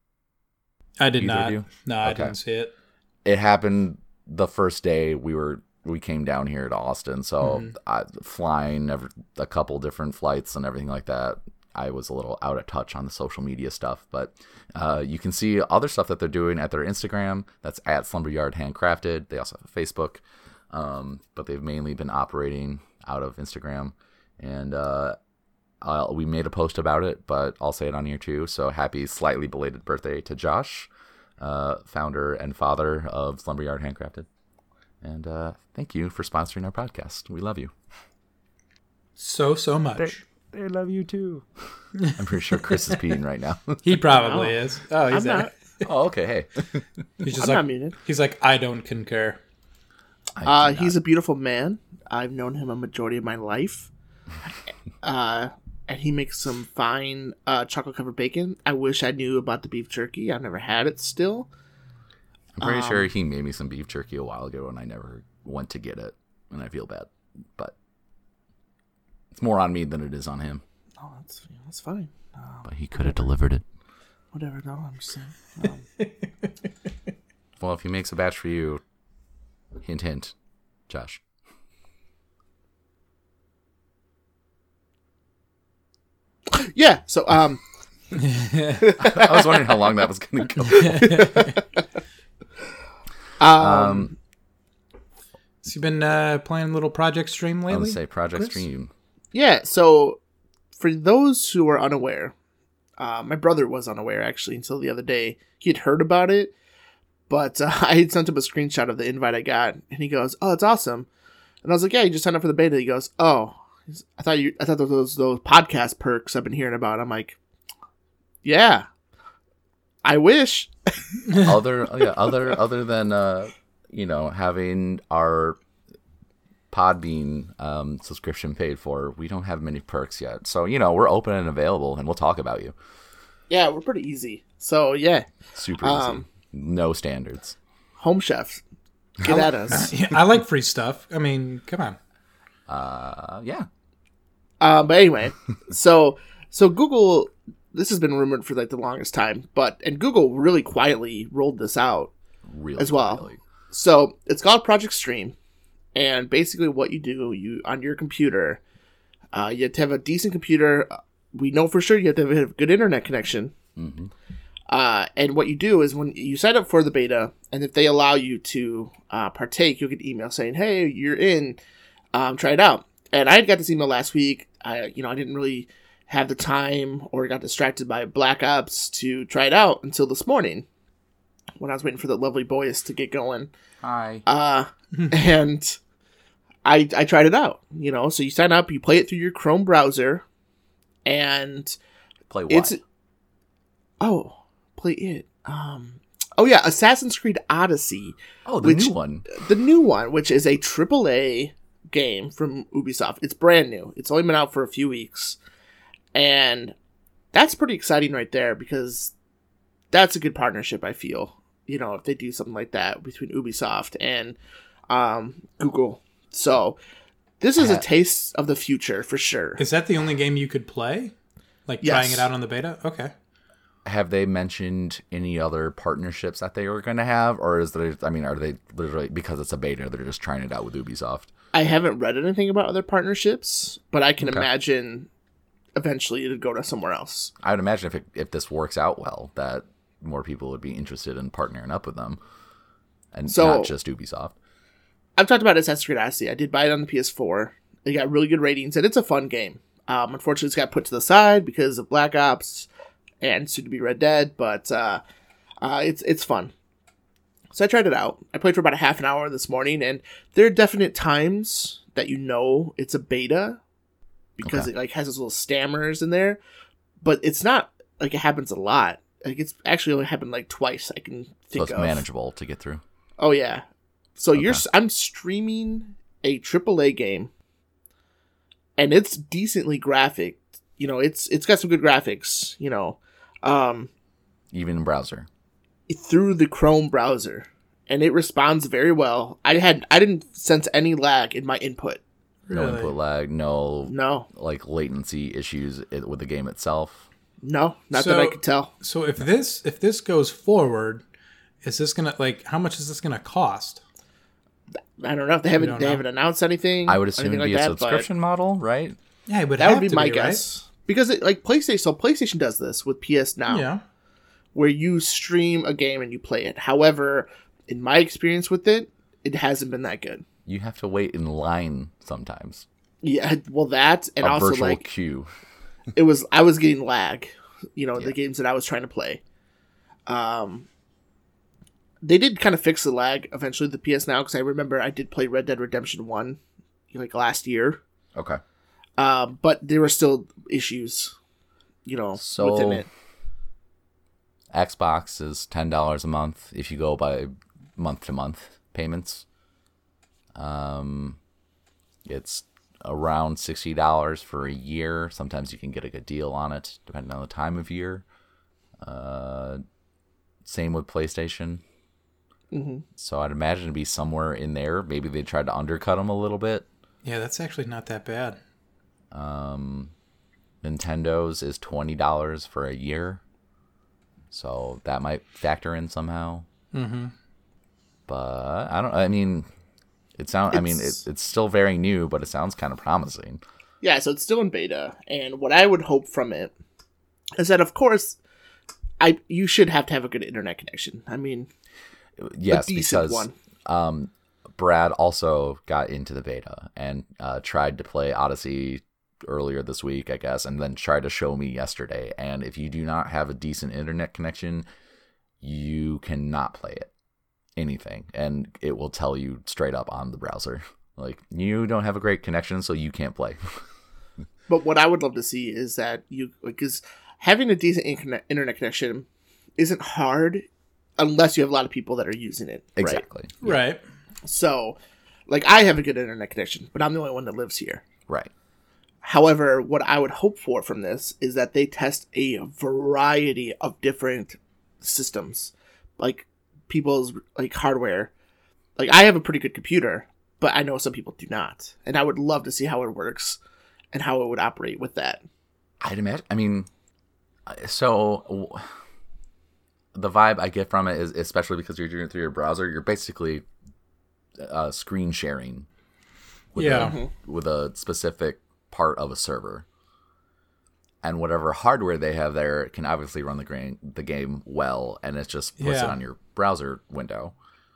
I did not. No, I okay. didn't see it. It happened the first day we were we came down here to Austin. So mm-hmm. I, flying every, a couple different flights and everything like that, I was a little out of touch on the social media stuff. But uh, you can see other stuff that they're doing at their Instagram. That's at Slumberyard Handcrafted. They also have a Facebook, um, but they've mainly been operating out of Instagram. And uh, Uh, we made a post about it, but I'll say it on here too. So happy slightly belated birthday to Josh, uh, founder and father of Slumberyard Handcrafted. And uh, thank you for sponsoring our podcast. We love you. So, so much. They, they love you too. I'm pretty sure Chris is peeing right now. He probably is. Oh, he's I'm there. not. Oh, okay. Hey. He's just I'm like, not muted. he's like, I don't concur. I Uh, do he's not. a beautiful man. I've known him a majority of my life. Uh, and he makes some fine uh, chocolate covered bacon. I wish I knew about the beef jerky. I've never had it still. I'm pretty um, sure he made me some beef jerky a while ago, and I never went to get it, and I feel bad. But it's more on me than it is on him. Oh, that's that's fine. But he could have delivered it. Whatever. No, I'm just saying. Um, Well, if he makes a batch for you, hint, hint, Josh. yeah. So um, I was wondering how long that was going to go. um, Um, So you been uh, playing Little Project Stream I lately? would say Project Chris? Stream. yeah. So for those who are unaware, uh, my brother was unaware actually until the other day. He had heard about it, but uh, I had sent him a screenshot of the invite I got, and he goes, "Oh, it's awesome." And I was like, "Yeah, you just signed up for the beta." He goes, "Oh, I thought you, I thought those those, those podcast perks I've been hearing about." I'm like, "Yeah, I wish." Other, yeah, other, other than uh, you know, having our Podbean um, subscription paid for, we don't have many perks yet. So you know, we're open and available, and we'll talk about you. Yeah, we're pretty easy. So yeah, Super Um, easy, no standards. Home Chef, get at us. Yeah, I like free stuff. I mean, come on. Uh, yeah, Um, but anyway, so so Google, this has been rumored for like the longest time, but and Google really quietly rolled this out really as well. quietly. So it's called Project Stream, and basically what you do, you on your computer, uh, you have to have a decent computer. We know for sure you have to have a good internet connection. Mm-hmm. Uh, and what you do is when you sign up for the beta, and if they allow you to uh, partake, you'll get an email saying, "Hey, you're in. Um, try it out." And I got this email last week. I, you know, I didn't really have the time or got distracted by Black Ops to try it out until this morning when I was waiting for the lovely boys to get going. Hi. Uh, and I I tried it out. You know, so you sign up, you play it through your Chrome browser, and Play what? it's oh, play it. Um, oh yeah, Assassin's Creed Odyssey, oh, the which- new one. the new one, which is a triple A game from Ubisoft. It's brand new. It's only been out for a few weeks, and that's pretty exciting right there because that's a good partnership. I feel, you know, if they do something like that between Ubisoft and um, Google. So this is a Ha- taste of the future for sure. Is that the only game you could play? Like Yes. trying it out on the beta? Okay. Have they mentioned any other partnerships that they were going to have, or is there? I mean, are they literally because it's a beta? They're just trying it out with Ubisoft. I haven't read anything about other partnerships, but I can Okay. imagine eventually it'll go to somewhere else. I would imagine if it, if this works out well, that more people would be interested in partnering up with them, and So- not just Ubisoft. I've talked about Assassin's Creed Odyssey. I did buy it on the P S four. It got really good ratings, and it's a fun game. Um, unfortunately, it's got put to the side because of Black Ops and soon to be Red Dead, but uh, uh, it's it's fun. So I tried it out. I played for about a half an hour this morning, and there are definite times that you know it's a beta because Okay. it like has those little stammers in there, but it's not like it happens a lot. Like it's actually only happened like twice. I can So think it's of. manageable to get through. Oh yeah. So you're Okay. s- I'm streaming a triple A game, and it's decently graphic. You know, it's it's got some good graphics. You know, um, Even in browser. through the Chrome browser, and it responds very well. I had I didn't sense any lag in my input. No Really? input lag, no No, like latency issues i- with the game itself. no, not that I So- could tell. So if this if this goes forward, is this gonna like how much is this gonna cost? I don't know if they haven't don't they know. haven't announced anything. I would assume anything it'd be like a that, but subscription model, right? Yeah, it would That have would be to my be, guess because it like PlayStation. So PlayStation does this with P S Now. Right? Yeah. Where you stream a game and you play it. However, in my experience with it, it hasn't been that good. You have to wait in line sometimes. Yeah, well, that and a also virtual like queue. it was, I was getting lag. You know, Yeah. the games that I was trying to play. Um, they did kind of fix the lag eventually. The P S Now because I remember I did play Red Dead Redemption One, like last year. Okay. Um, but there were still issues, you know, So within it. Xbox is ten dollars a month if you go by month to month payments. Um, it's around sixty dollars for a year. Sometimes you can get a good deal on it, depending on the time of year. Uh, same with PlayStation. Mm-hmm. So I'd imagine it'd be somewhere in there. Maybe they tried to undercut them a little bit. Yeah, that's actually not that bad. Um, Nintendo's is twenty dollars for a year. So that might factor in somehow. Mm-hmm. But I don't, I mean, it sounds, I mean, it, It's- it's still very new, but it sounds kind of promising. Yeah, so it's still in beta, and what I would hope from it is that, of course, I you should have to have a good internet connection. I mean, Yes, decent because one. um, Brad also got into the beta and uh, tried to play Odyssey earlier this week, I guess, and then tried to show me yesterday. And if you do not have a decent internet connection, you cannot play it, anything, and it will tell you straight up on the browser, like, you don't have a great connection, so you can't play. But what I would love to see is that you, because having a decent internet internet connection isn't hard unless you have a lot of people that are using it. Right? Exactly. Right. So, like, I have a good internet connection, but I'm the only one that lives here. Right. However, what I would hope for from this is that they test a variety of different systems, like people's like hardware. Like, I have a pretty good computer, but I know some people do not, and I would love to see how it works and how it would operate with that. I'd imagine. I mean, so the vibe I get from it is, especially because you're doing it through your browser, you're basically uh, screen sharing. With Yeah. A, Mm-hmm. with a specific part of a server, and whatever hardware they have there can obviously run the game the game well, and it just puts Yeah. it on your browser window.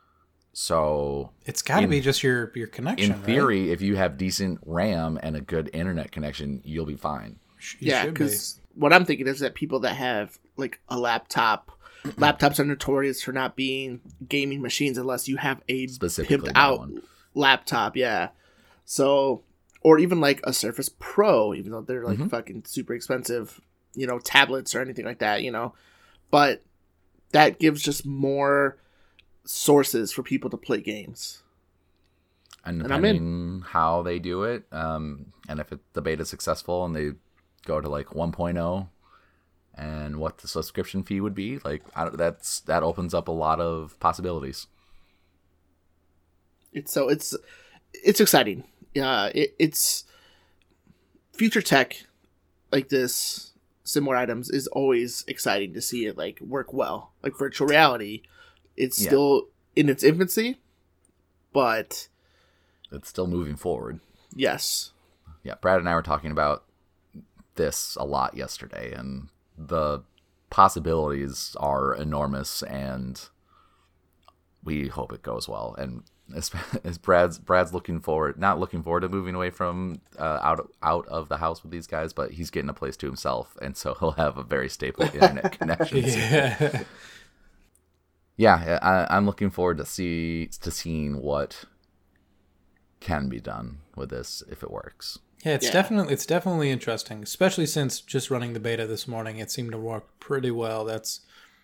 So It's got to In- be just your your connection. in theory, if you have decent RAM and a good internet connection, you'll be fine. right? You Yeah, should be. because what I'm thinking is that people that have like a laptop, laptops are notorious for not being gaming machines unless you have a Specifically pimped that out one. laptop. Yeah, so or even like a Surface Pro, even though they're like Mhm. fucking super expensive, you know, tablets or anything like that, you know, but that gives just more sources for people to play games. And And I'm in. depending how they do it, um, and if it, the beta is successful and they go to like one point oh, and what the subscription fee would be, like I don't, that's that opens up a lot of possibilities. It's so it's it's exciting. Yeah, it, it's future tech like this, similar items is always exciting to see it like work well. Like virtual reality, it's Yeah. still in its infancy, but It's still moving forward. yes, Yeah, Brad and I were talking about this a lot yesterday, and the possibilities are enormous, and we hope it goes well. And as, as Brad's Brad's looking forward, not looking forward to moving away from uh, out out of the house with these guys, but he's getting a place to himself, and so he'll have a very stable internet connection. Yeah. Yeah, I, I'm looking forward to see to seeing what can be done with this if it works. Yeah, it's Yeah. definitely it's definitely interesting, especially since just running the beta this morning, it seemed to work pretty well. That's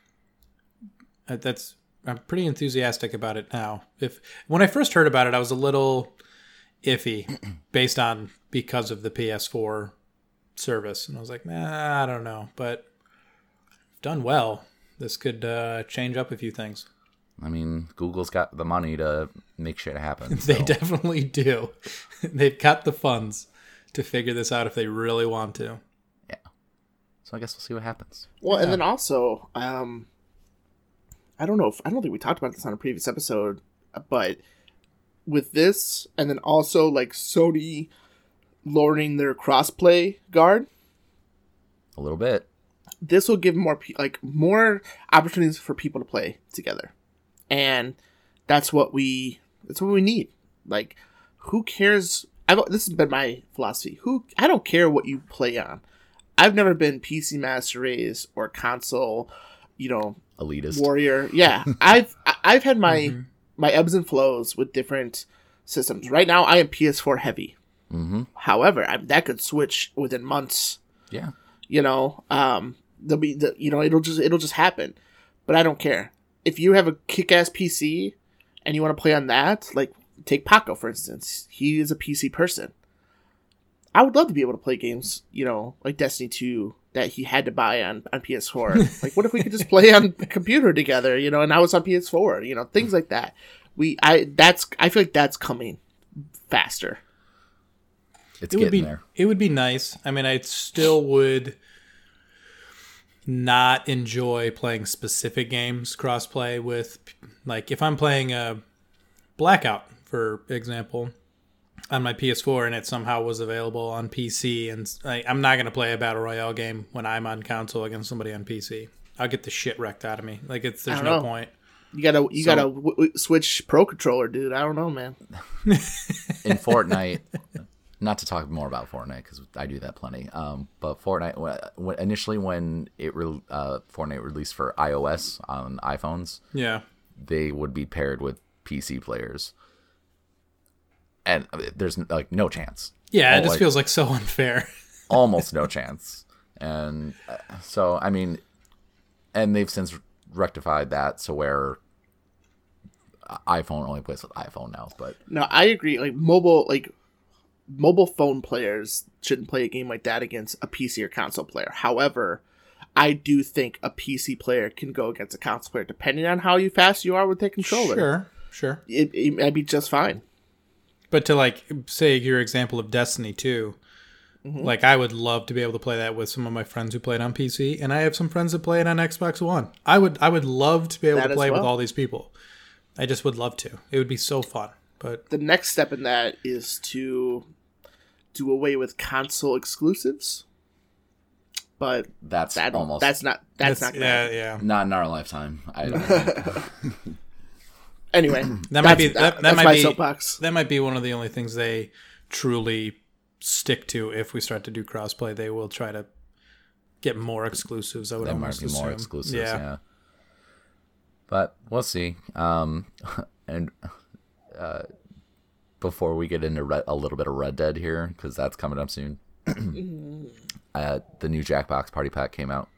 uh, that's I'm pretty enthusiastic about it now. If when I first heard about it, I was a little iffy based on because of the P S four service, and I was like, nah, I don't know, but done well. This could uh, change up a few things. I mean, Google's got the money to make shit happen. They so- definitely do. They've got the funds to figure this out if they really want to. So I guess we'll see what happens. well, Yeah. and then also, um, I don't know if I don't think we talked about this on a previous episode, but with this, and then also like Sony lowering their crossplay guard. A little bit. This will give more pe- like more opportunities for people to play together, and that's what we that's what we need. Like, who cares? I've, this has been my philosophy. Who I don't care what you play on. I've never been P C Master Race or console, you know, Elitist. warrior. Yeah, I've I- I've had my Mhm. my ebbs and flows with different systems. Right now, I am P S four heavy. Mm-hmm. However, I, that could switch within months. Yeah. You know, um, there'll be the, you know, it'll just it'll just happen. But I don't care. If you have a kick-ass P C and you want to play on that, like take Paco for instance, he is a P C person. I would love to be able to play games, you know, like Destiny two that he had to buy on, on P S four. Like, what if we could just play on the computer together, you know, and now it's on P S four, you know, things like that. We, I, that's, I feel like that's coming faster. It's it getting would be, there. It would be nice. I mean, I still would not enjoy playing specific games crossplay with, like, if I'm playing a Blackout, for example, on my P S four and it somehow was available on P C, and I, I'm not going to play a battle royale game when I'm on console against somebody on P C. I'll get the shit wrecked out of me. Like, it's there's no know. point. You gotta, you So- gotta w- w- switch Pro Controller, dude. I don't know, man. In Fortnite, not to talk more about Fortnite because I do that plenty. Um, but Fortnite, wh- wh- initially when it re- uh, Fortnite released for iOS on iPhones, Yeah. they would be paired with P C players, and uh, there's like no chance. Yeah, Oh, it just like- feels like so unfair. Almost no chance. And uh, so, I mean, and they've since rectified that so where iPhone only plays with iPhone now. But No, I agree. Like mobile, like mobile phone players shouldn't play a game like that against a P C or console player. However, I do think a P C player can go against a console player depending on how you fast you are with the controller. Sure, sure. It, it might be just fine. But to, like, say your example of Destiny two, Mm-hmm. like, I would love to be able to play that with some of my friends who play it on P C, and I have some friends that play it on Xbox One. I would, I would love to be able That to as play with well. all these people. I just would love to. It would be so fun. But The next step in that is to do away with console exclusives. But that's that almost that's not that's, not gonna yeah, happen. yeah. not in our lifetime. I don't think. Anyway, That might be that's- that, that that's might my be soapbox. that might be one of the only things they truly stick to. If we start to do crossplay, they will try to get more exclusives. I would There almost might be more assume. exclusives, Yeah. yeah. But we'll see. Um, and uh, before we get into Red, a little bit of Red Dead here, because that's coming up soon, uh, the new Jackbox Party Pack came out.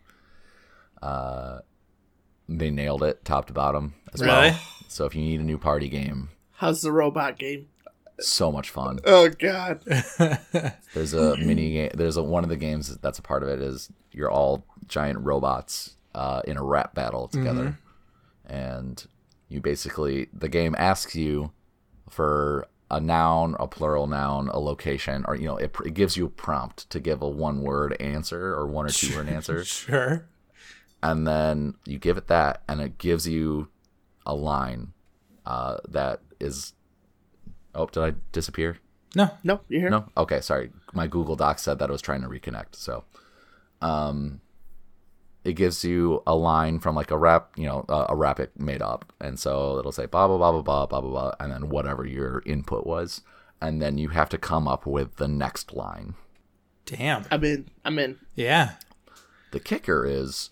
Uh, they nailed it top to bottom as Really? well. So if you need a new party game, How's the robot game? so much fun. Oh god. There's a mini game. There's a one of the games that's a part of it is you're all giant robots uh, in a rap battle together, and you basically the game asks you for a noun, a plural noun, a location, or you know it, it gives you a prompt to give a one word answer or one or two word answer, Sure. and then you give it that, and it gives you a line uh, that is. Oh, did I disappear? No. No, you're here. No? Okay, sorry. My Google Doc said that I was trying to reconnect. So, um, it gives you a line from like a rap, you know, a, a rap it made up. And so it'll say blah, blah, blah, blah, blah, blah, blah, blah, and then whatever your input was. And then you have to come up with the next line. Damn. I'm in. I'm in. Yeah. The kicker is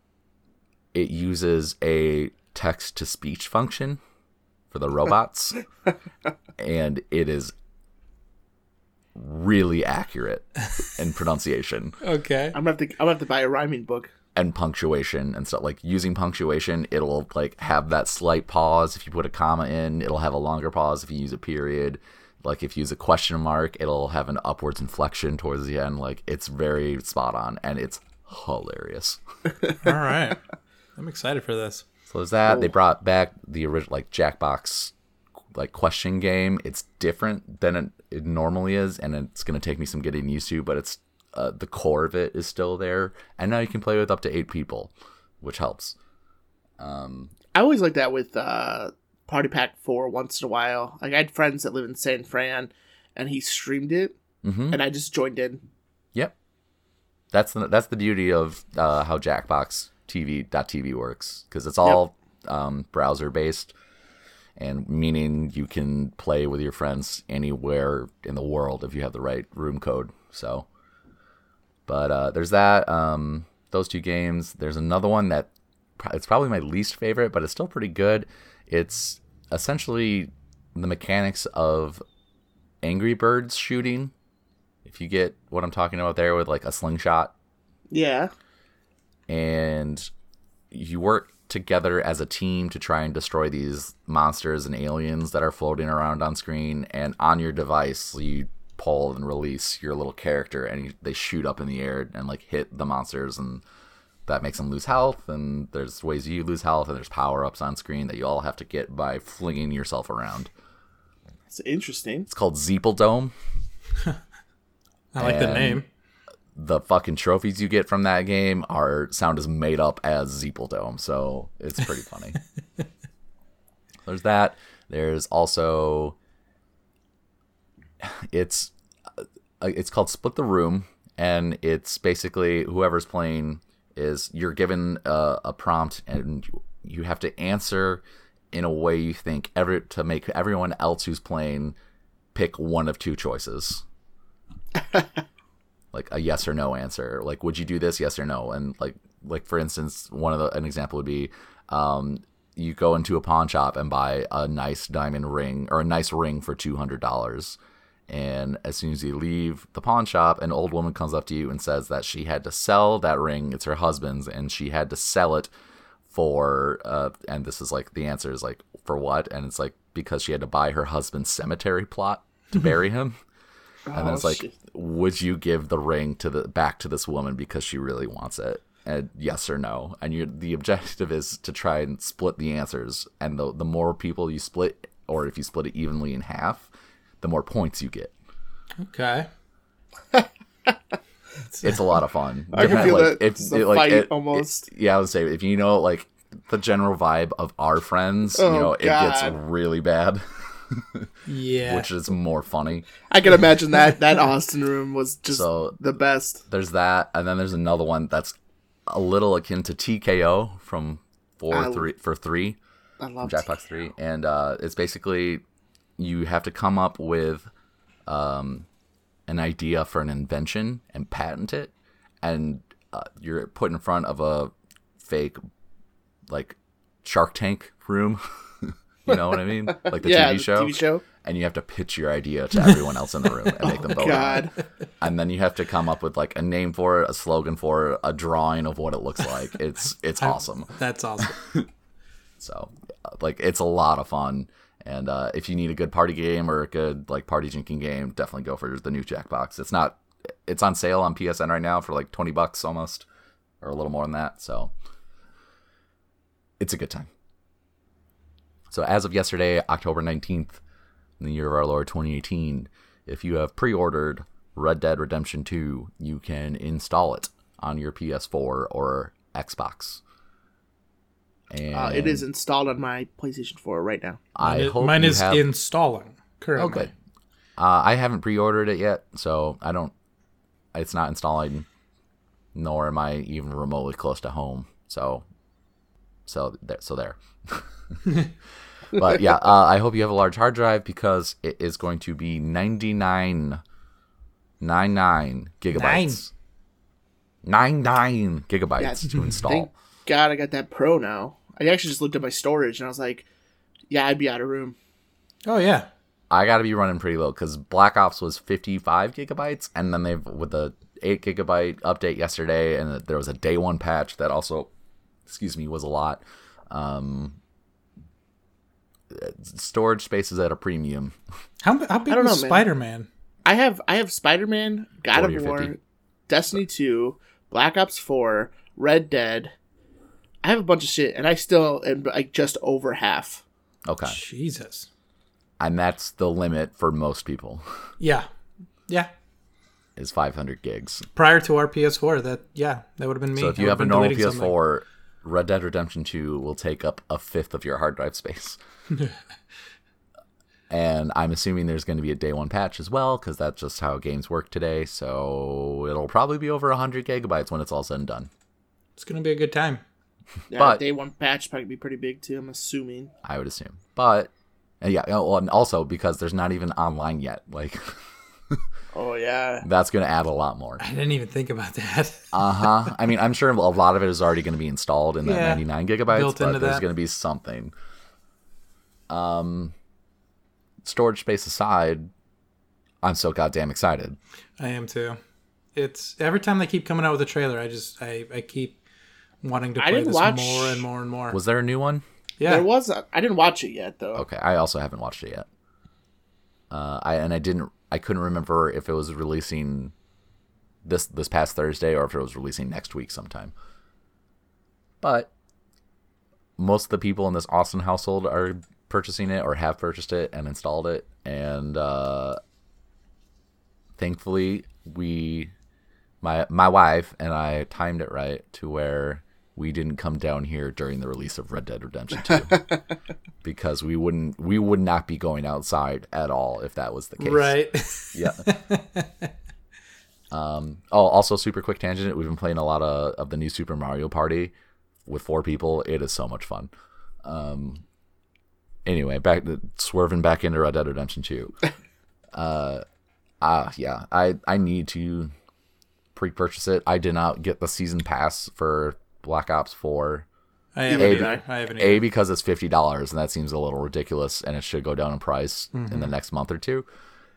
it uses a text to speech function for the robots. And it is really accurate in pronunciation Okay. I'm gonna have to. I'm gonna have to buy a rhyming book. and punctuation and stuff. Like using punctuation, it'll like have that slight pause. If you put a comma in, it'll have a longer pause. If you use a period, like if you use a question mark, it'll have an upwards inflection towards the end. Like it's very spot on and it's hilarious. All right. I'm excited for this. So there's that. They brought back the original like Jackbox like question game. It's different than it, it normally is, and it's gonna take me some getting used to. But it's uh, the core of it is still there, and now you can play with up to eight people, which helps. Um, I always like that with uh, Party Pack four once in a while. Like I had friends that live in San Fran, and he streamed it, mhm. and I just joined in. Yep, that's the that's the beauty of uh, how Jackbox T V T V works, because it's all um, browser based. And meaning you can play with your friends anywhere in the world if you have the right room code. So, but uh, there's that. Um, those two games. There's another one that it's probably my least favorite, but it's still pretty good. It's essentially the mechanics of Angry Birds shooting. If you get what I'm talking about there with like a slingshot. Yeah. And you work together as a team to try and destroy these monsters and aliens that are floating around on screen. And on your device, you pull and release your little character, and you, they shoot up in the air and like hit the monsters, and that makes them lose health. And there's ways you lose health, and there's power-ups on screen that you all have to get by flinging yourself around. It's interesting. It's called Zeepeldome. I like the And name. The fucking trophies you get from that game are sound as made up as Zeepeldome, so it's pretty funny. There's that. There's also it's uh, it's called Split the Room, and it's basically whoever's playing is you're given a, a prompt, and you have to answer in a way you think every to make everyone else who's playing pick one of two choices. Like a yes or no answer. Like, would you do this? Yes or no? And like, like for instance, one of the an example would be, um, you go into a pawn shop and buy a nice diamond ring or a nice ring for two hundred dollars. And as soon as you leave the pawn shop, an old woman comes up to you and says that she had to sell that ring. It's her husband's, and she had to sell it for, uh, and this is like, the answer is like, for what? And it's like, because she had to buy her husband's cemetery plot to bury him. And then it's Oh, like, shit. would you give the ring to the back to this woman because she really wants it? And yes or no. And you the objective is to try and split the answers. And the the more people you split, or if you split it evenly in half, the more points you get. Okay. It's a lot of fun. I can Depend- feel like, it. if- It's a it, like, fight it- almost. it- yeah, I would say if you know like the general vibe of our friends, Oh, you know, it gets God. really bad, Yeah. which is more funny. I can imagine that that Austin room was just So the best. there's that, and then there's another one that's a little akin to T K O from four I- three for three. I love Jackbox three, and uh, it's basically you have to come up with um, an idea for an invention and patent it, and uh, you're put in front of a fake like Shark Tank room. You know what I mean? Like the yeah, T V the show. T V show. And you have to pitch your idea to everyone else in the room and make them vote on God. it. And then you have to come up with like a name for it, a slogan for it, a drawing of what it looks like. It's it's awesome. That's awesome. So, uh, like, it's a lot of fun. And uh, if you need a good party game or a good like party drinking game, definitely go for the new Jackbox. It's not, it's on sale on P S N right now for like twenty bucks almost, or a little more than that. So, it's a good time. So, as of yesterday, October nineteenth, in the year of our Lord twenty eighteen, if you have pre-ordered Red Dead Redemption two, you can install it on your P S four or Xbox. And Uh, it is installed on my PlayStation four right now. I Mine is- hope Mine you is have... installing currently. Oh, good. Uh, I haven't pre-ordered it yet, so I don't. It's not installing, nor am I even remotely close to home. So, so there. So there. But yeah, uh, I hope you have a large hard drive because it is going to be ninety-nine, ninety-nine gigabytes. Nine. Ninety-nine gigabytes Yeah, to install. Thank God I got that Pro now. I actually just looked at my storage and I was like, yeah, I'd be out of room. Oh yeah. I got to be running pretty low because Black Ops was fifty-five gigabytes, and then they've with the eight gigabyte update yesterday, and there was a day one patch that also, excuse me, was a lot. Um, storage space is at a premium. How how big I don't was know, man. Spider-Man? I have I have Spider-Man, God forty of or War, fifty. Destiny two, Black Ops four, Red Dead. I have a bunch of shit, and I still am like just over half. Okay, Jesus. and that's the limit for most people Yeah. Yeah. is five hundred gigs. Prior to our P S four, that yeah, that would have been me. So if I you would have a been normal deleting P S four, Red Dead Redemption two will take up a fifth of your hard drive space. And I'm assuming there's going to be a day one patch as well, because that's just how games work today. So it'll probably be over one hundred gigabytes when it's all said and done. something. It's gonna be a good time. Yeah, But- day one patch probably be pretty big too. I'm assuming. I would assume. But, and yeah, well, and also because there's not even online yet. Like, Oh yeah. that's going to add a lot more. I didn't even think about that. Uh huh. I mean, I'm sure a lot of it is already going to be installed in that Yeah, ninety-nine gigabytes, built but into there's that. going to be something. Um, storage space aside, I'm so goddamn excited. I am too. It's every time they keep coming out with a trailer, I just I, I keep wanting to I play didn't this watch- more and more and more. Was there a new one? yeah, There was. A, I didn't watch it yet though. Okay, I also haven't watched it yet. Uh, I and I didn't. I couldn't remember if it was releasing this this past Thursday or if it was releasing next week sometime. But most of the people in this Austin household are purchasing it or have purchased it and installed it, and uh, thankfully we, my my wife and I timed it right to where we didn't come down here during the release of Red Dead Redemption two. Because we wouldn't, we would not be going outside at all if that was the case. right. Yeah. um. Oh, also, super quick tangent. We've been playing a lot of, of the new Super Mario Party with four people. It is so much fun. Um. Anyway, back to, swerving back into Red Dead Redemption two. uh. Ah, uh, yeah. I I need to pre-purchase it. I did not get the season pass for Black Ops four. I haven't A, either. I haven't A either. because it's fifty dollars, and that seems a little ridiculous, and it should go down in price mm-hmm. in the next month or two.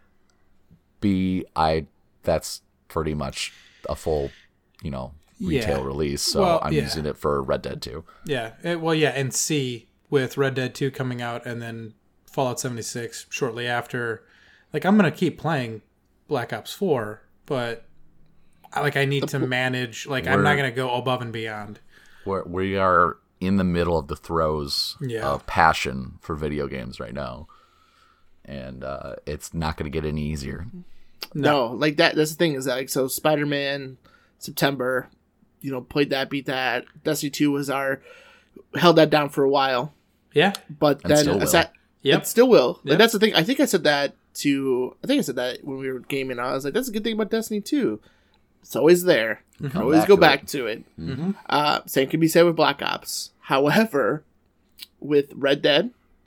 B, I that's pretty much a full, you know, retail Yeah. release, so Well, I'm yeah. using it for Red Dead two. Yeah. It- well, yeah, and C with Red Dead two coming out and then Fallout seventy-six shortly after. Like, I'm gonna keep playing Black Ops four, but I, like I need to manage. Like, I'm not We're- gonna go above and beyond. We're, we are in the middle of the throes Yeah. of passion for video games right now, and uh, it's not going to get any easier. No. like that. That's the thing is that, like, so Spider-Man, September, you know, played that, beat that. Destiny two was our held that down for a while, Yeah. but And then still will. Assa- Yep. it still will. Like, Yep. that's the thing. I think I said that to. I think I said that when we were gaming. I was like, that's a good thing about Destiny two. It's always there. You can Come always back go to back it. to it. Mm-hmm. Uh, same can be said with Black Ops. However, with Red Dead,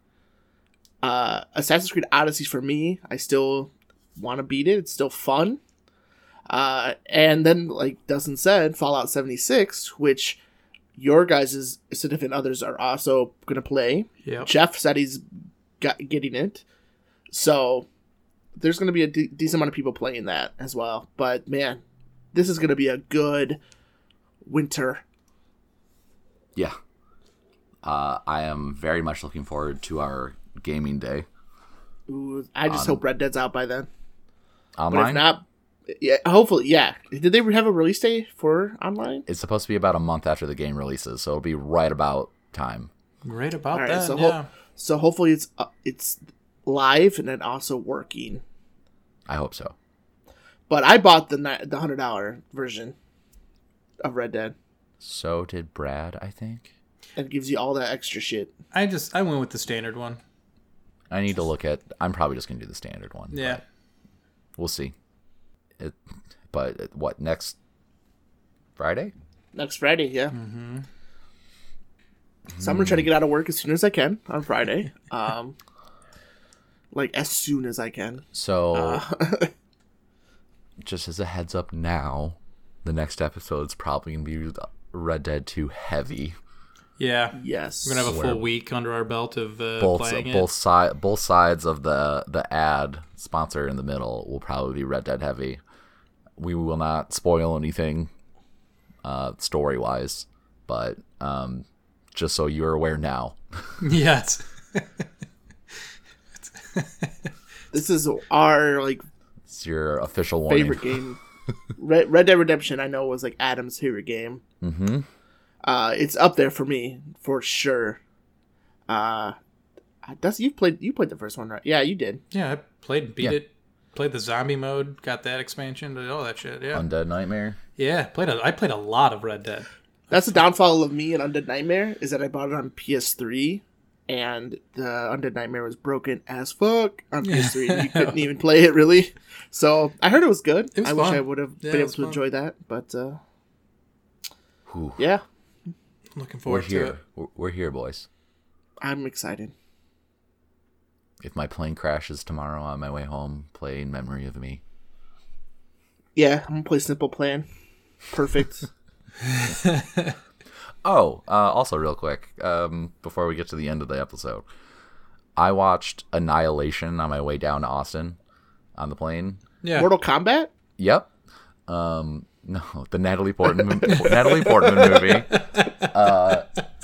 uh, Assassin's Creed Odyssey for me, I still want to beat it. It's still fun. Uh, and then, like Dustin said, Fallout seventy-six, which your guys' significant others are also going to play. Yep. Jeff said he's got, getting it. So there's going to be a de- decent amount of people playing that as well. But man, this is going to be a good winter. Yeah. Uh, I am very much looking forward to our gaming day. Ooh, I just Um, hope Red Dead's out by then. But Online? if not, yeah, hopefully, yeah. Did they have a release day for online? It's supposed to be about a month after the game releases, so it'll be right about time. Right about All right, that. so yeah. ho- so hopefully it's uh, it's live and then also working. I hope so. But I bought the ni- the hundred dollar version of Red Dead. So did Brad, I think. It gives you all that extra shit. I just I went with the standard one. I need to look at. I'm probably just gonna do the standard one. Yeah. but we'll see. It, but it, what next Friday? Next Friday, yeah. Mm-hmm. So I'm gonna try to get out of work as soon as I can on Friday. Um, like as soon as I can. So, Uh, just as a heads up now, the next episode's probably gonna be Red Dead two heavy. Yeah. yes. We're gonna have a Where- full week under our belt of uh, Both playing both it. side both sides of the the ad sponsor in the middle will probably be Red Dead heavy. We will not spoil anything, uh, story wise, but um, just so you're aware now. Yes. This is our like It's your official warning. favorite game. Red, Red Dead Redemption, I know, was like Adam's favorite game. Mm-hmm. Uh, it's up there for me for sure. Uh, that's you played. You played the first one, right? Yeah, you did. Yeah, I played and beat Yeah. it. Played the zombie mode, got that expansion, did all that shit. Yeah. Undead Nightmare. Yeah, played a, I played a lot of Red Dead. That's the downfall of me and Undead Nightmare is that I bought it on P S three, and the Undead Nightmare was broken as fuck on P S three. and you couldn't even play it really. So I heard it was good. It was I wish fun. I would have Yeah, been it able was to fun. enjoy that, but uh, Whew. yeah, Looking We're forward to here. it. We're- We're here, boys. I'm excited. If my plane crashes tomorrow on my way home, play in memory of me. Yeah, I'm gonna play Simple Plan. Perfect. Oh, uh, also real quick, um, before we get to the end of the episode, I watched Annihilation on my way down to Austin. on the plane. Yeah. Mortal Kombat? Yep. Um, no, the Natalie Portman Natalie Portman movie. Uh,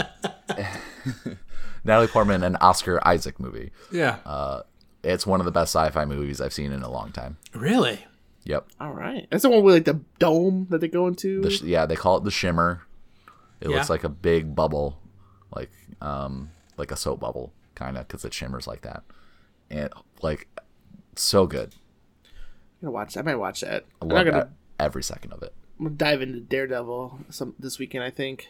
Natalie Portman and Oscar Isaac movie. Yeah. Uh, it's one of the best sci-fi movies I've seen in a long time. Really? Yep. All right. That's the one with like the dome that they go into. The sh- yeah, they call it the Shimmer. It Yeah. looks like a big bubble, like um, like a soap bubble, kind of, because it shimmers like that, and like so good. I'm gonna watch. I might watch that. I I'm love not gonna. e- every second of it. I'm gonna dive into Daredevil some this weekend. I think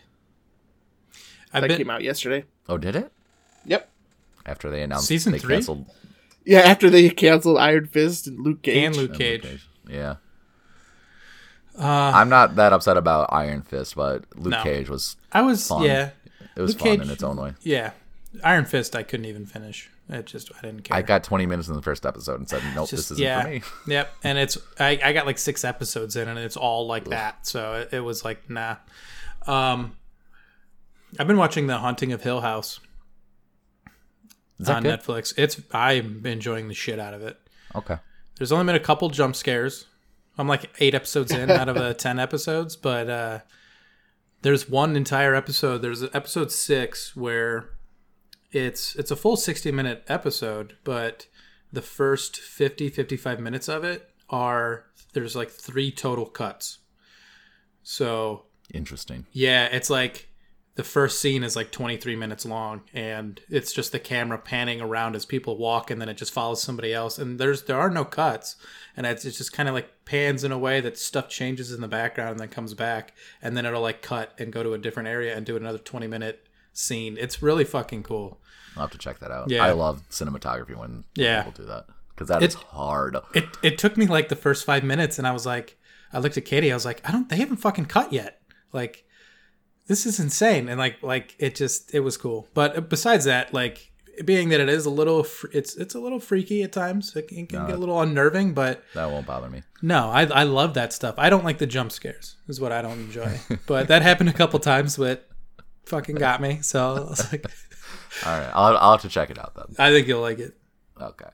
I've that been came out yesterday. Oh, did it? Yep. After they announced Season they three? canceled Yeah. After they canceled Iron Fist and Luke Cage. and Luke and Cage. Luke Cage. Yeah. Uh, I'm not that upset about Iron Fist, but Luke No. Cage was I was fun. yeah. it was Luke fun Cage- in its own way. Yeah. Iron Fist I couldn't even finish. It just I didn't care. I got twenty minutes in the first episode and said, "Nope, Just- this isn't yeah. for me." Yep. And it's I, I got like six episodes in and it's all like that. So it, it was like nah. Um I've been watching The Haunting of Hill House Is that on good? Netflix. It's I'm enjoying the shit out of it. Okay. There's only been a couple jump scares. I'm like eight episodes in out of uh, ten episodes, but uh, there's one entire episode. There's episode six where it's it's a full sixty minute episode, but the first fifty, fifty-five minutes of it are there's like three total cuts. So Interesting. yeah, it's like the first scene is like twenty-three minutes long, and it's just the camera panning around as people walk, and then it just follows somebody else. And there's there are no cuts, and it's, it's just kind of like pans in a way that stuff changes in the background and then comes back, and then it'll like cut and go to a different area and do another twenty minute scene. It's really fucking cool. I'll have to check that out. Yeah. I love cinematography when Yeah. people do that because that It's- is hard. It it took me like the first five minutes, and I was like, I looked at Katie, I was like, I don't, they haven't fucking cut yet, like. This is insane, and like, like it just, it was cool. But besides that, like, being that it is a little, fr- it's it's a little freaky at times. It can, it can get a little unnerving, but That won't bother me. no, I I love that stuff. I don't like the jump scares. Is what I don't enjoy. But that happened a couple times, but fucking got me. So I was like, All right, I'll, I'll have to check it out then. I think you'll like it. Okay.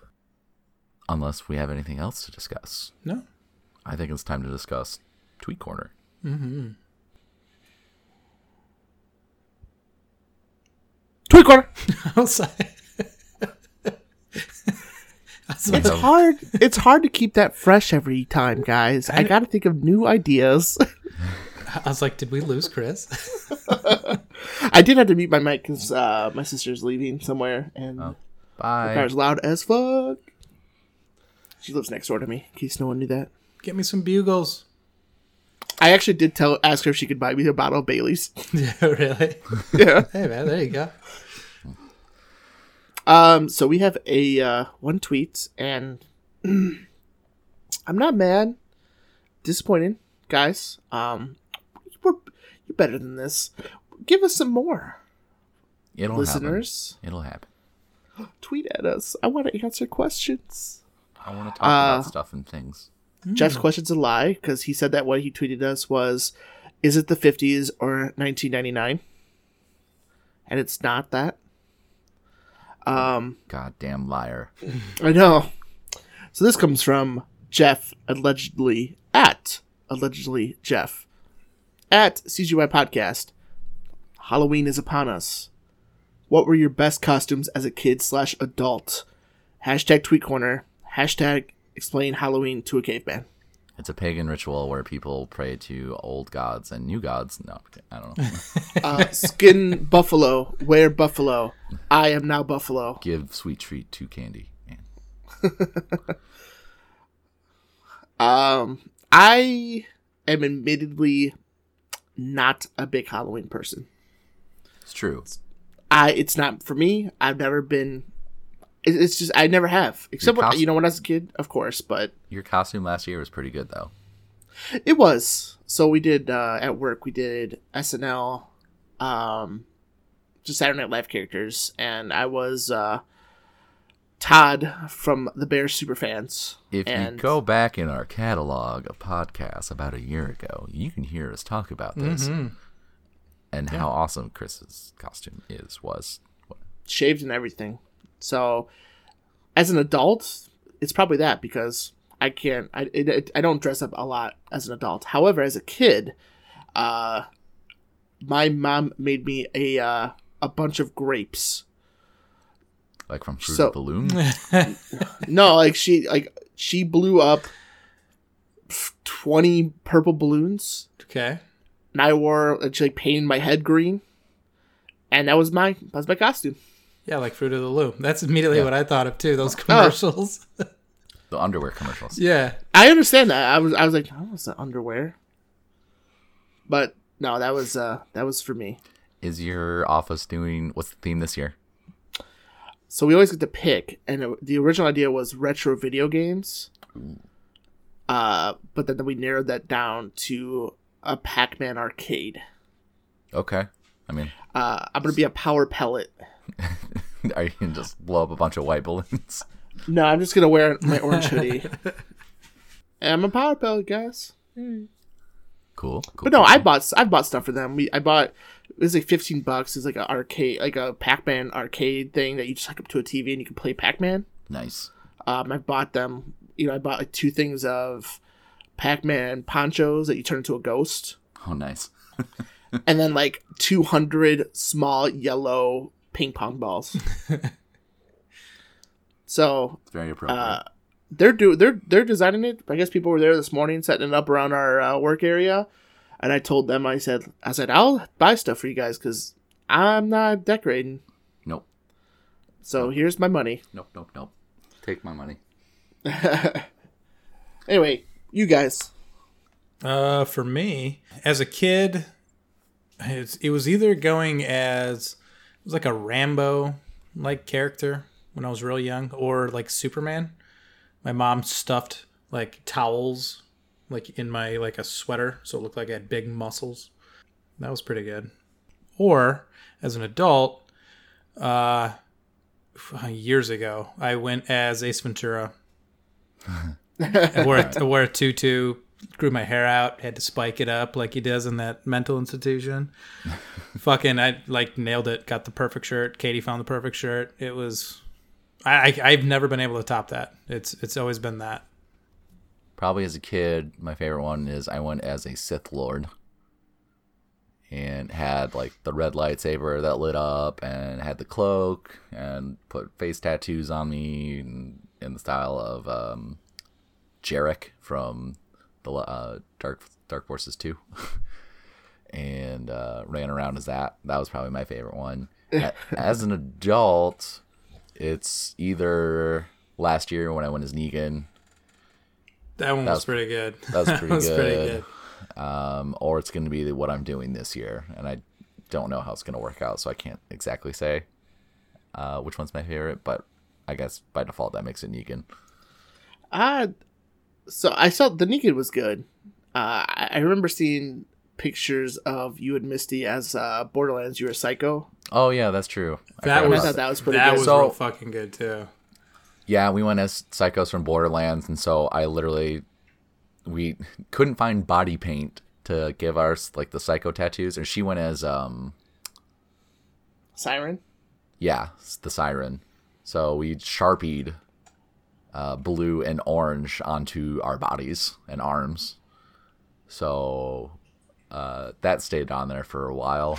Unless we have anything else to discuss, No, I think it's time to discuss Tweet Corner. Tweet Corner. I was like, It's hard. It's hard to keep that fresh every time, guys. I got to think of new ideas. I was like, did we lose Chris? I did have to mute my mic because uh, my sister's leaving somewhere, and Oh. the Bye. car's loud as fuck. She lives next door to me, in case no one knew that. Get me some bugles. I actually did tell ask her if she could buy me a bottle of Bailey's. Yeah, really? Yeah. Hey man, there you go. Um. So we have a uh, one tweet, and I'm not mad. Disappointed, guys. Um, we're, you're better than this. Give us some more, It'll listeners. happen. It'll happen. Tweet at us. I want to answer questions. I want to talk Uh, about stuff and things. Jeff's question's a lie because he said that what he tweeted us was, "Is it the fifties or nineteen ninety-nine?" And it's not that. Um, Goddamn liar. I know. So this comes from Jeff, allegedly at allegedly Jeff at C G Y Podcast. Halloween is upon us. What were your best costumes as a kid slash adult? Hashtag Tweet Corner. Hashtag explain Halloween to a caveman. It's a pagan ritual where people pray to old gods and new gods. No, I don't know. Uh, skin buffalo. Wear buffalo. I am now buffalo. Give sweet treat to candy. Man. Um, I am admittedly not a big Halloween person. It's true. I it's not for me. I've never been. it- It's just I never have, except when, cost- you know when I was a kid, of course. But Your costume last year was pretty good, though. it was so we did uh, at work. We did S N L, um, just Saturday Night Live characters, and I was uh, Todd from the Bears Superfans. If and you go back in our catalog of podcasts about a year ago, you can hear us talk about this and how awesome Chris's costume is was. shaved and everything. So, as an adult, it's probably that because I can't. I it, it, I don't dress up a lot as an adult. However, as a kid, uh, my mom made me a uh, a bunch of grapes. Like from Fruit So- of the Loom? No, like she like she blew up twenty purple balloons, Okay. and I wore and she like painted my head green, and that was my that was my costume. Yeah, like Fruit of the Loom. That's immediately Yeah. what I thought of too. Those commercials. The underwear commercials. Yeah. I understand that. I was I was like, oh, it's not underwear, but no, that was uh that was for me. Is your office doing, what's the theme this year? So we always get to pick, and it, the original idea was retro video games. Uh, but then we narrowed that down to a Pac-Man arcade. Okay. I mean, Uh, I'm gonna be a power pellet. are you going to just blow up a bunch of white balloons? No, I'm just gonna wear my orange hoodie. And I'm a power pellet, guys. Cool. cool But no, cool, I cool. bought I bought stuff for them. We I bought it was like fifteen bucks. It's like an arcade, like a Pac-Man arcade thing that you just hook up to a T V and you can play Pac-Man. Nice. Um, I bought them. You know, I bought like two things of Pac-Man ponchos that you turn into a ghost, Oh, nice. and then like two hundred small yellow ping pong balls. So It's very appropriate. uh, they're do they're they're designing it. I guess people were there this morning setting it up around our uh, work area, and I told them I said I said I'll buy stuff for you guys because I'm not decorating. nope. So here's my money. Nope, nope, nope. Take my money. Anyway, you guys. Uh, for me, as a kid, it's, it was either going as it was like a Rambo like character when I was real young, or like Superman. My mom stuffed like towels like in my like a sweater, so it looked like I had big muscles. That was pretty good. Or as an adult, uh, years ago, I went as Ace Ventura. I wore, a, I wore a tutu, grew my hair out, had to spike it up like he does in that mental institution. Fucking, I like nailed it. Got the perfect shirt. Katie found the perfect shirt. It was, I, I I've never been able to top that. It's it's always been that. Probably as a kid, my favorite one is I went as a Sith Lord. And had like the red lightsaber that lit up, and had the cloak, and put face tattoos on me in, in the style of um, Jarek from the uh, Dark Dark Forces two, and uh, ran around as that. That was probably my favorite one. A- As an adult, it's either last year when I went as Negan. That one was, was- pretty good. That was pretty that was good. pretty good. Um, or it's going to be what I'm doing this year, and I don't know how it's going to work out, so I can't exactly say uh, which one's my favorite. But I guess by default that makes it Negan. Uh, so I saw the Negan was good. Uh, I, I remember seeing pictures of you and Misty as uh, Borderlands. You were Psycho. Oh yeah, that's true. I That forgot was I about thought that was pretty that good. was So- real fucking good too. Yeah, we went as psychos from Borderlands, and so I literally we couldn't find body paint to give ours like the psycho tattoos, and she went as um Siren. yeah the siren. So we sharpied uh, blue and orange onto our bodies and arms. So uh, that stayed on there for a while.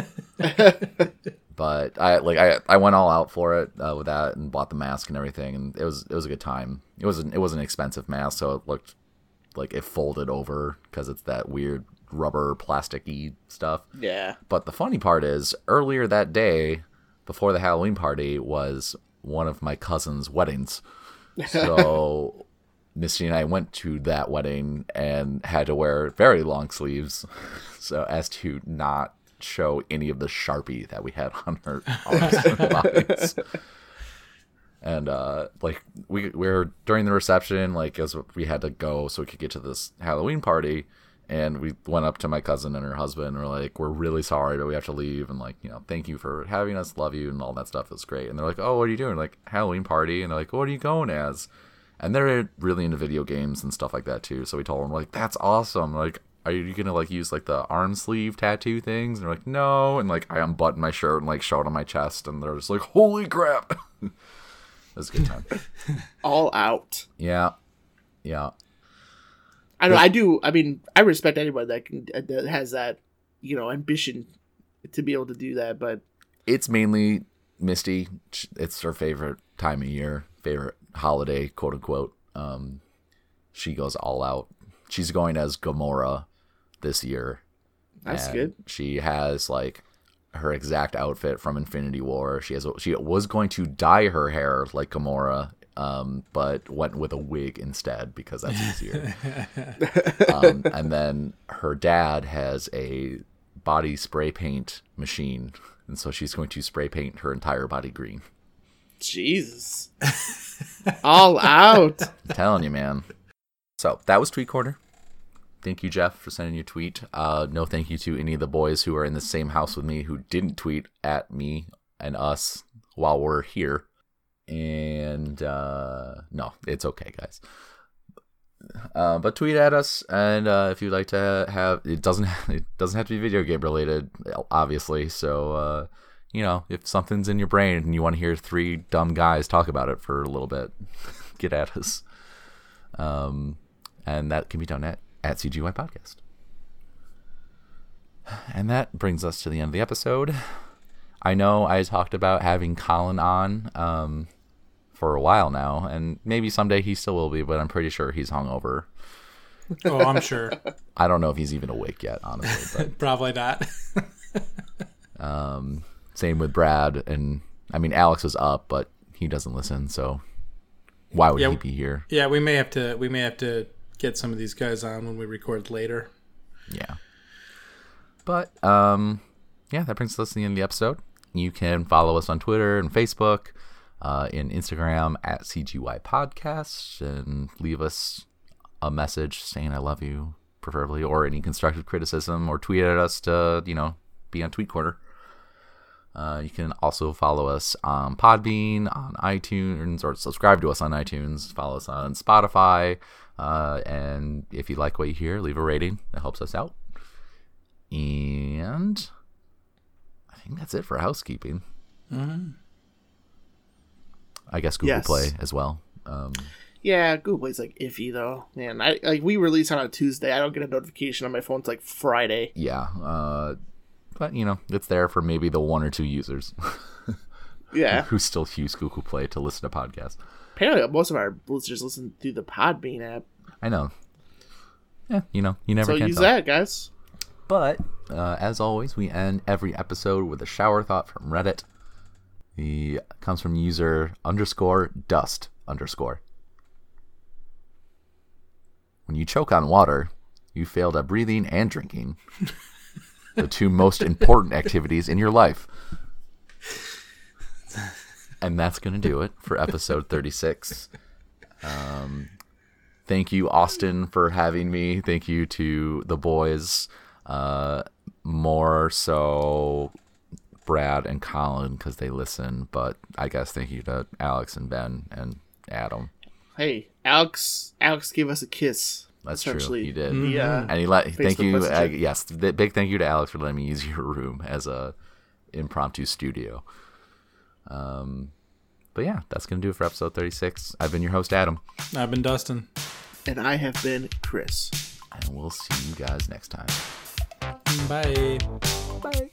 But I like I, I went all out for it uh, with that, and bought the mask and everything, and it was it was a good time. It was an, it was an expensive mask, so it looked like it folded over because it's that weird rubber plasticky stuff. Yeah. But the funny part is, earlier that day, before the Halloween party, was one of my cousin's weddings. So Misty and I went to that wedding and had to wear very long sleeves, so as to not show any of the Sharpie that we had on our arms and bodies. And uh, like we, we were during the reception, like as we had to go so we could get to this Halloween party, and we went up to my cousin and her husband, and we're like, we're really sorry, but we have to leave, and like, you know, thank you for having us, love you, and all that stuff. It's great. And they're like, oh, what are you doing? Like, Halloween party. And they're like, what are you going as? And they're really into video games and stuff like that too. So we told them, like, that's awesome. Like, are you gonna like use like the arm sleeve tattoo things? And they're like, no. And like I unbuttoned my shirt and like showed on my chest, and they're just like, holy crap. It was a good time. All out. Yeah. Yeah. I know. I do. I mean, I respect anyone that can that has that, you know, ambition to be able to do that. But it's mainly Misty. It's her favorite time of year, favorite holiday, quote unquote. Um, she goes all out. She's going as Gamora this year. That's and good. She has like her exact outfit from Infinity War. She has. She was going to dye her hair like Gamora, um, but went with a wig instead because that's easier. um, and then her dad has a body spray paint machine, and so she's going to spray paint her entire body green. Jesus. All out. I'm telling you, man. So that was Tweet Corner. Thank you, Jeff, for sending your tweet. Uh, no thank you to any of the boys who are in the same house with me who didn't tweet at me and us while we're here. And uh, no, it's okay, guys. Uh, but tweet at us, and uh, if you'd like to have it doesn't it doesn't have to be video game related, obviously. So uh, you know, if something's in your brain and you want to hear three dumb guys talk about it for a little bit, get at us. Um, and that can be done at at C G Y Podcast. And that brings us to the end of the episode. I know I talked about having Colin on um, for a while now, and maybe someday he still will be, but I'm pretty sure he's hungover. Oh, I'm sure. I don't know if he's even awake yet, honestly. But, Probably not. um, same with Brad, and I mean Alex was up, but he doesn't listen, so why would Yeah, he be here? Yeah, we may have to. We may have to get some of these guys on when we record later. Yeah. But um, yeah, that brings us to the end of the episode. You can follow us on Twitter and Facebook, uh, and Instagram at C G Y Podcast, and leave us a message saying I love you, preferably, or any constructive criticism, or tweet at us to, you know, be on Tweet Corner. Uh, you can also follow us on Podbean, on iTunes, or subscribe to us on iTunes. Follow us on Spotify. Uh, and if you like what you hear, leave a rating. That helps us out. And I think that's it for housekeeping. Mm-hmm. I guess Google Yes. Play as well. Um, Yeah, Google Play's like iffy though. Man, I like we release on a Tuesday. I don't get a notification on my phone until like Friday. yeah. Uh, but, you know, it's there for maybe the one or two users Yeah. who still use Google Play to listen to podcasts. Apparently, most of our listeners listen through the Podbean app. I know. Yeah, you know, you never So can use tell. that, guys. But, uh, as always, we end every episode with a shower thought from Reddit. The comes from user underscore dust underscore. When you choke on water, you failed at breathing and drinking. The two most important activities in your life. And that's going to do it for episode thirty-six. Um, thank you, Austin, for having me. Thank you to the boys. Uh, more so Brad and Colin because they listen. But I guess thank you to Alex and Ben and Adam. Hey, Alex. Alex gave us a kiss. That's true. essentially. He did. He, uh, And he let thank Facebook you. Uh, Messenger. yes, the big thank you to Alex for letting me use your room as a impromptu studio. Um, but yeah, that's gonna do it for episode thirty-six. I've been your host, Adam, I've been Dustin. And I have been Chris. and we'll see you guys next time. Bye. Bye.